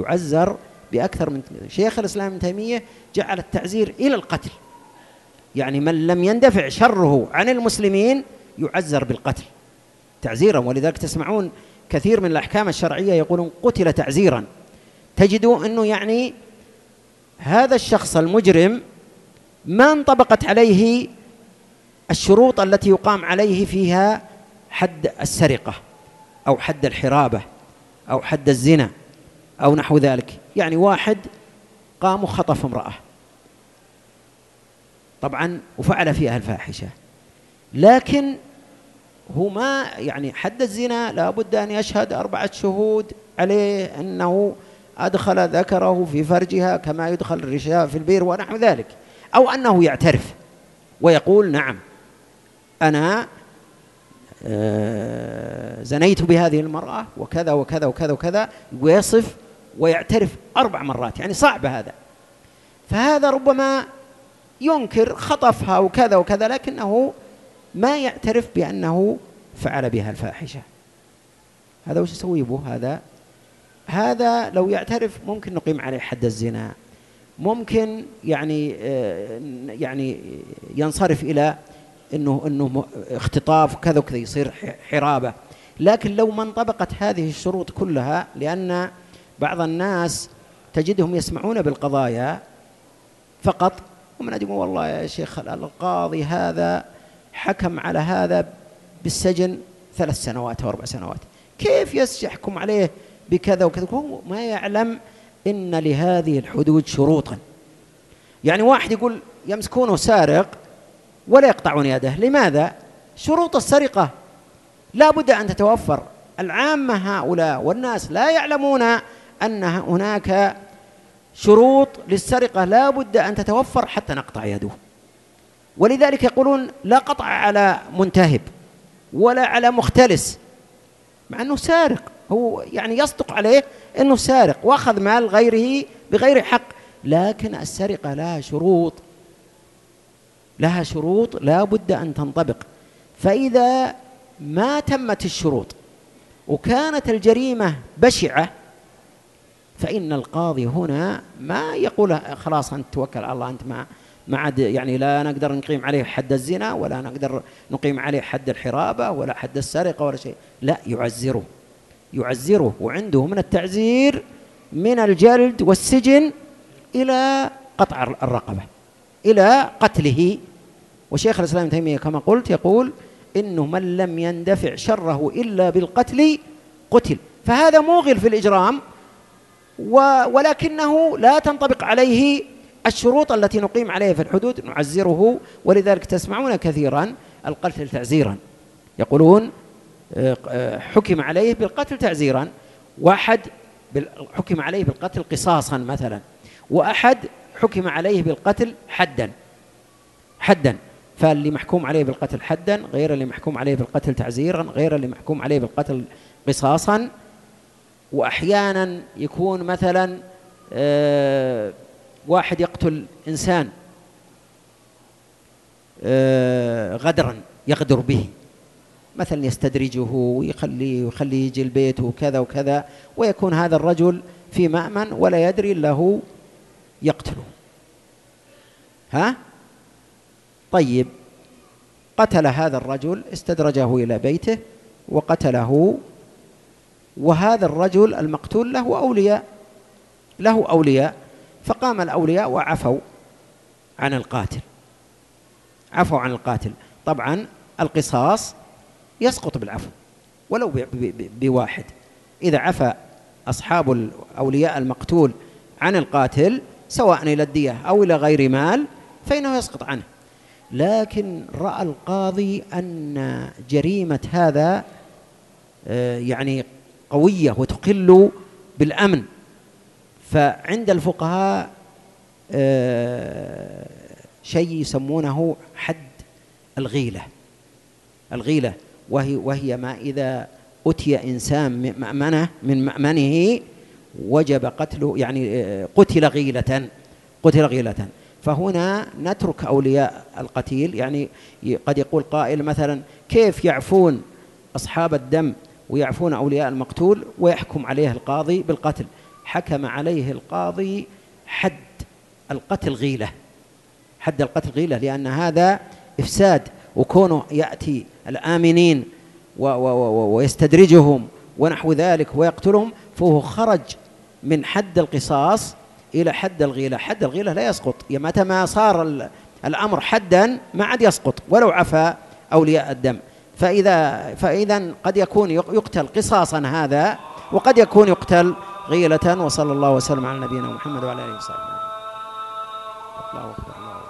شيخ الإسلام ابن تيمية جعل التعزير إلى القتل، يعني من لم يندفع شره عن المسلمين يعزر بالقتل تعزيرا. ولذلك تسمعون كثير من الأحكام الشرعية يقولون قتل تعزيرا، تجدوا أنه يعني هذا الشخص المجرم ما انطبقت عليه الشروط التي يقام عليه فيها حد السرقة أو حد الحرابة أو حد الزنا أو نحو ذلك. يعني واحد قام وخطف امرأة طبعا وفعل فيها الفاحشة، لكن هو ما يعني حد الزنا لابد أن يشهد 4 شهود عليه أنه أدخل ذكره في فرجها كما يدخل الرشاء في البير ونحو ذلك، أو أنه يعترف ويقول نعم أنا زنيت بهذه المرأة وكذا وكذا وكذا وكذا، ويصف ويعترف 4 مرات، يعني صعب هذا. فهذا ربما ينكر خطفها وكذا وكذا، لكنه ما يعترف بأنه فعل بها الفاحشة. هذا وش يسوي به؟ هذا لو يعترف ممكن نقيم عليه حد الزنا، ممكن يعني ينصرف إلى إنه اختطاف وكذا وكذا، يصير حرابة. لكن لو ما انطبقت هذه الشروط كلها، لأن بعض الناس تجدهم يسمعون بالقضايا فقط ومن أجل والله يا شيخ القاضي هذا حكم على هذا بالسجن 3 سنوات أو 4 سنوات، كيف يحكم عليه بكذا وكذا؟ هو ما يعلم إن لهذه الحدود شروطا. يعني واحد يقول يمسكونه سارق ولا يقطعون يده، لماذا؟ شروط السرقة لا بد أن تتوفر. العامة هؤلاء والناس لا يعلمون أن هناك شروط للسرقة لا بد أن تتوفر حتى نقطع يده. ولذلك يقولون لا قطع على منتهب ولا على مختلس، مع أنه سارق، هو يعني يصدق عليه أنه سارق وأخذ مال غيره بغير حق، لكن السرقة لها شروط لا بد أن تنطبق. فإذا ما تمت الشروط وكانت الجريمة بشعة، فإن القاضي هنا ما يقول خلاص أنت توكل على الله، أنت ما عاد يعني لا نقدر نقيم عليه حد الزنا ولا نقدر نقيم عليه حد الحرابة ولا حد السرقة ولا شيء، لا، يعزره وعنده من التعزير من الجلد والسجن إلى قطع الرقبة، إلى قتله. وشيخ الإسلام ابن تيمية كما قلت يقول إنه من لم يندفع شره إلا بالقتل قتل. فهذا موغل في الإجرام، ولكنه لا تنطبق عليه الشروط التي نقيم عليه في الحدود، نعزره. ولذلك تسمعون كثيرا القتل تعزيرا، يقولون حكم عليه بالقتل تعزيرا، واحد حكم عليه بالقتل قصاصا مثلا، وأحد حكم عليه بالقتل حدا. فاللي محكوم عليه بالقتل حدا غير اللي محكوم عليه بالقتل تعزيرا غير اللي محكوم عليه بالقتل قصاصا. وأحيانا يكون مثلا واحد يقتل إنسان غدرا، يغدر به مثلا، يستدرجه ويخليه يجي البيت وكذا وكذا، ويكون هذا الرجل في مأمن ولا يدري إلا هو يقتله. طيب، قتل هذا الرجل، استدرجه إلى بيته وقتله، وهذا الرجل المقتول له أولياء، فقام الأولياء وعفوا عن القاتل. طبعا القصاص يسقط بالعفو ولو بواحد، إذا عفى أصحاب أولياء المقتول عن القاتل سواء إلى الدية أو إلى غير مال فإنه يسقط عنه. لكن رأى القاضي أن جريمة هذا يعني قوية وتقل بالأمن، فعند الفقهاء شيء يسمونه حد الغيلة، وهي ما إذا أتي إنسان من مأمنه وجب قتله، يعني قتل غيلة. فهنا نترك أولياء القتيل. يعني قد يقول قائل مثلا كيف يعفون أصحاب الدم ويعفون أولياء المقتول ويحكم عليه القاضي بالقتل؟ حكم عليه القاضي حد القتل غيلة، لأن هذا إفساد، وكونه يأتي الآمنين ويستدرجهم ونحو ذلك ويقتلهم، فهو خرج من حد القصاص إلى حد الغيلة. حد الغيلة لا يسقط، متى ما صار الأمر حدا ما عاد يسقط ولو عفى أولياء الدم. فإذا قد يكون يقتل قصاصا هذا، وقد يكون يقتل غيلة. وصلى الله وسلم على نبينا محمد وعلى آله وصحبه. الله أكبر.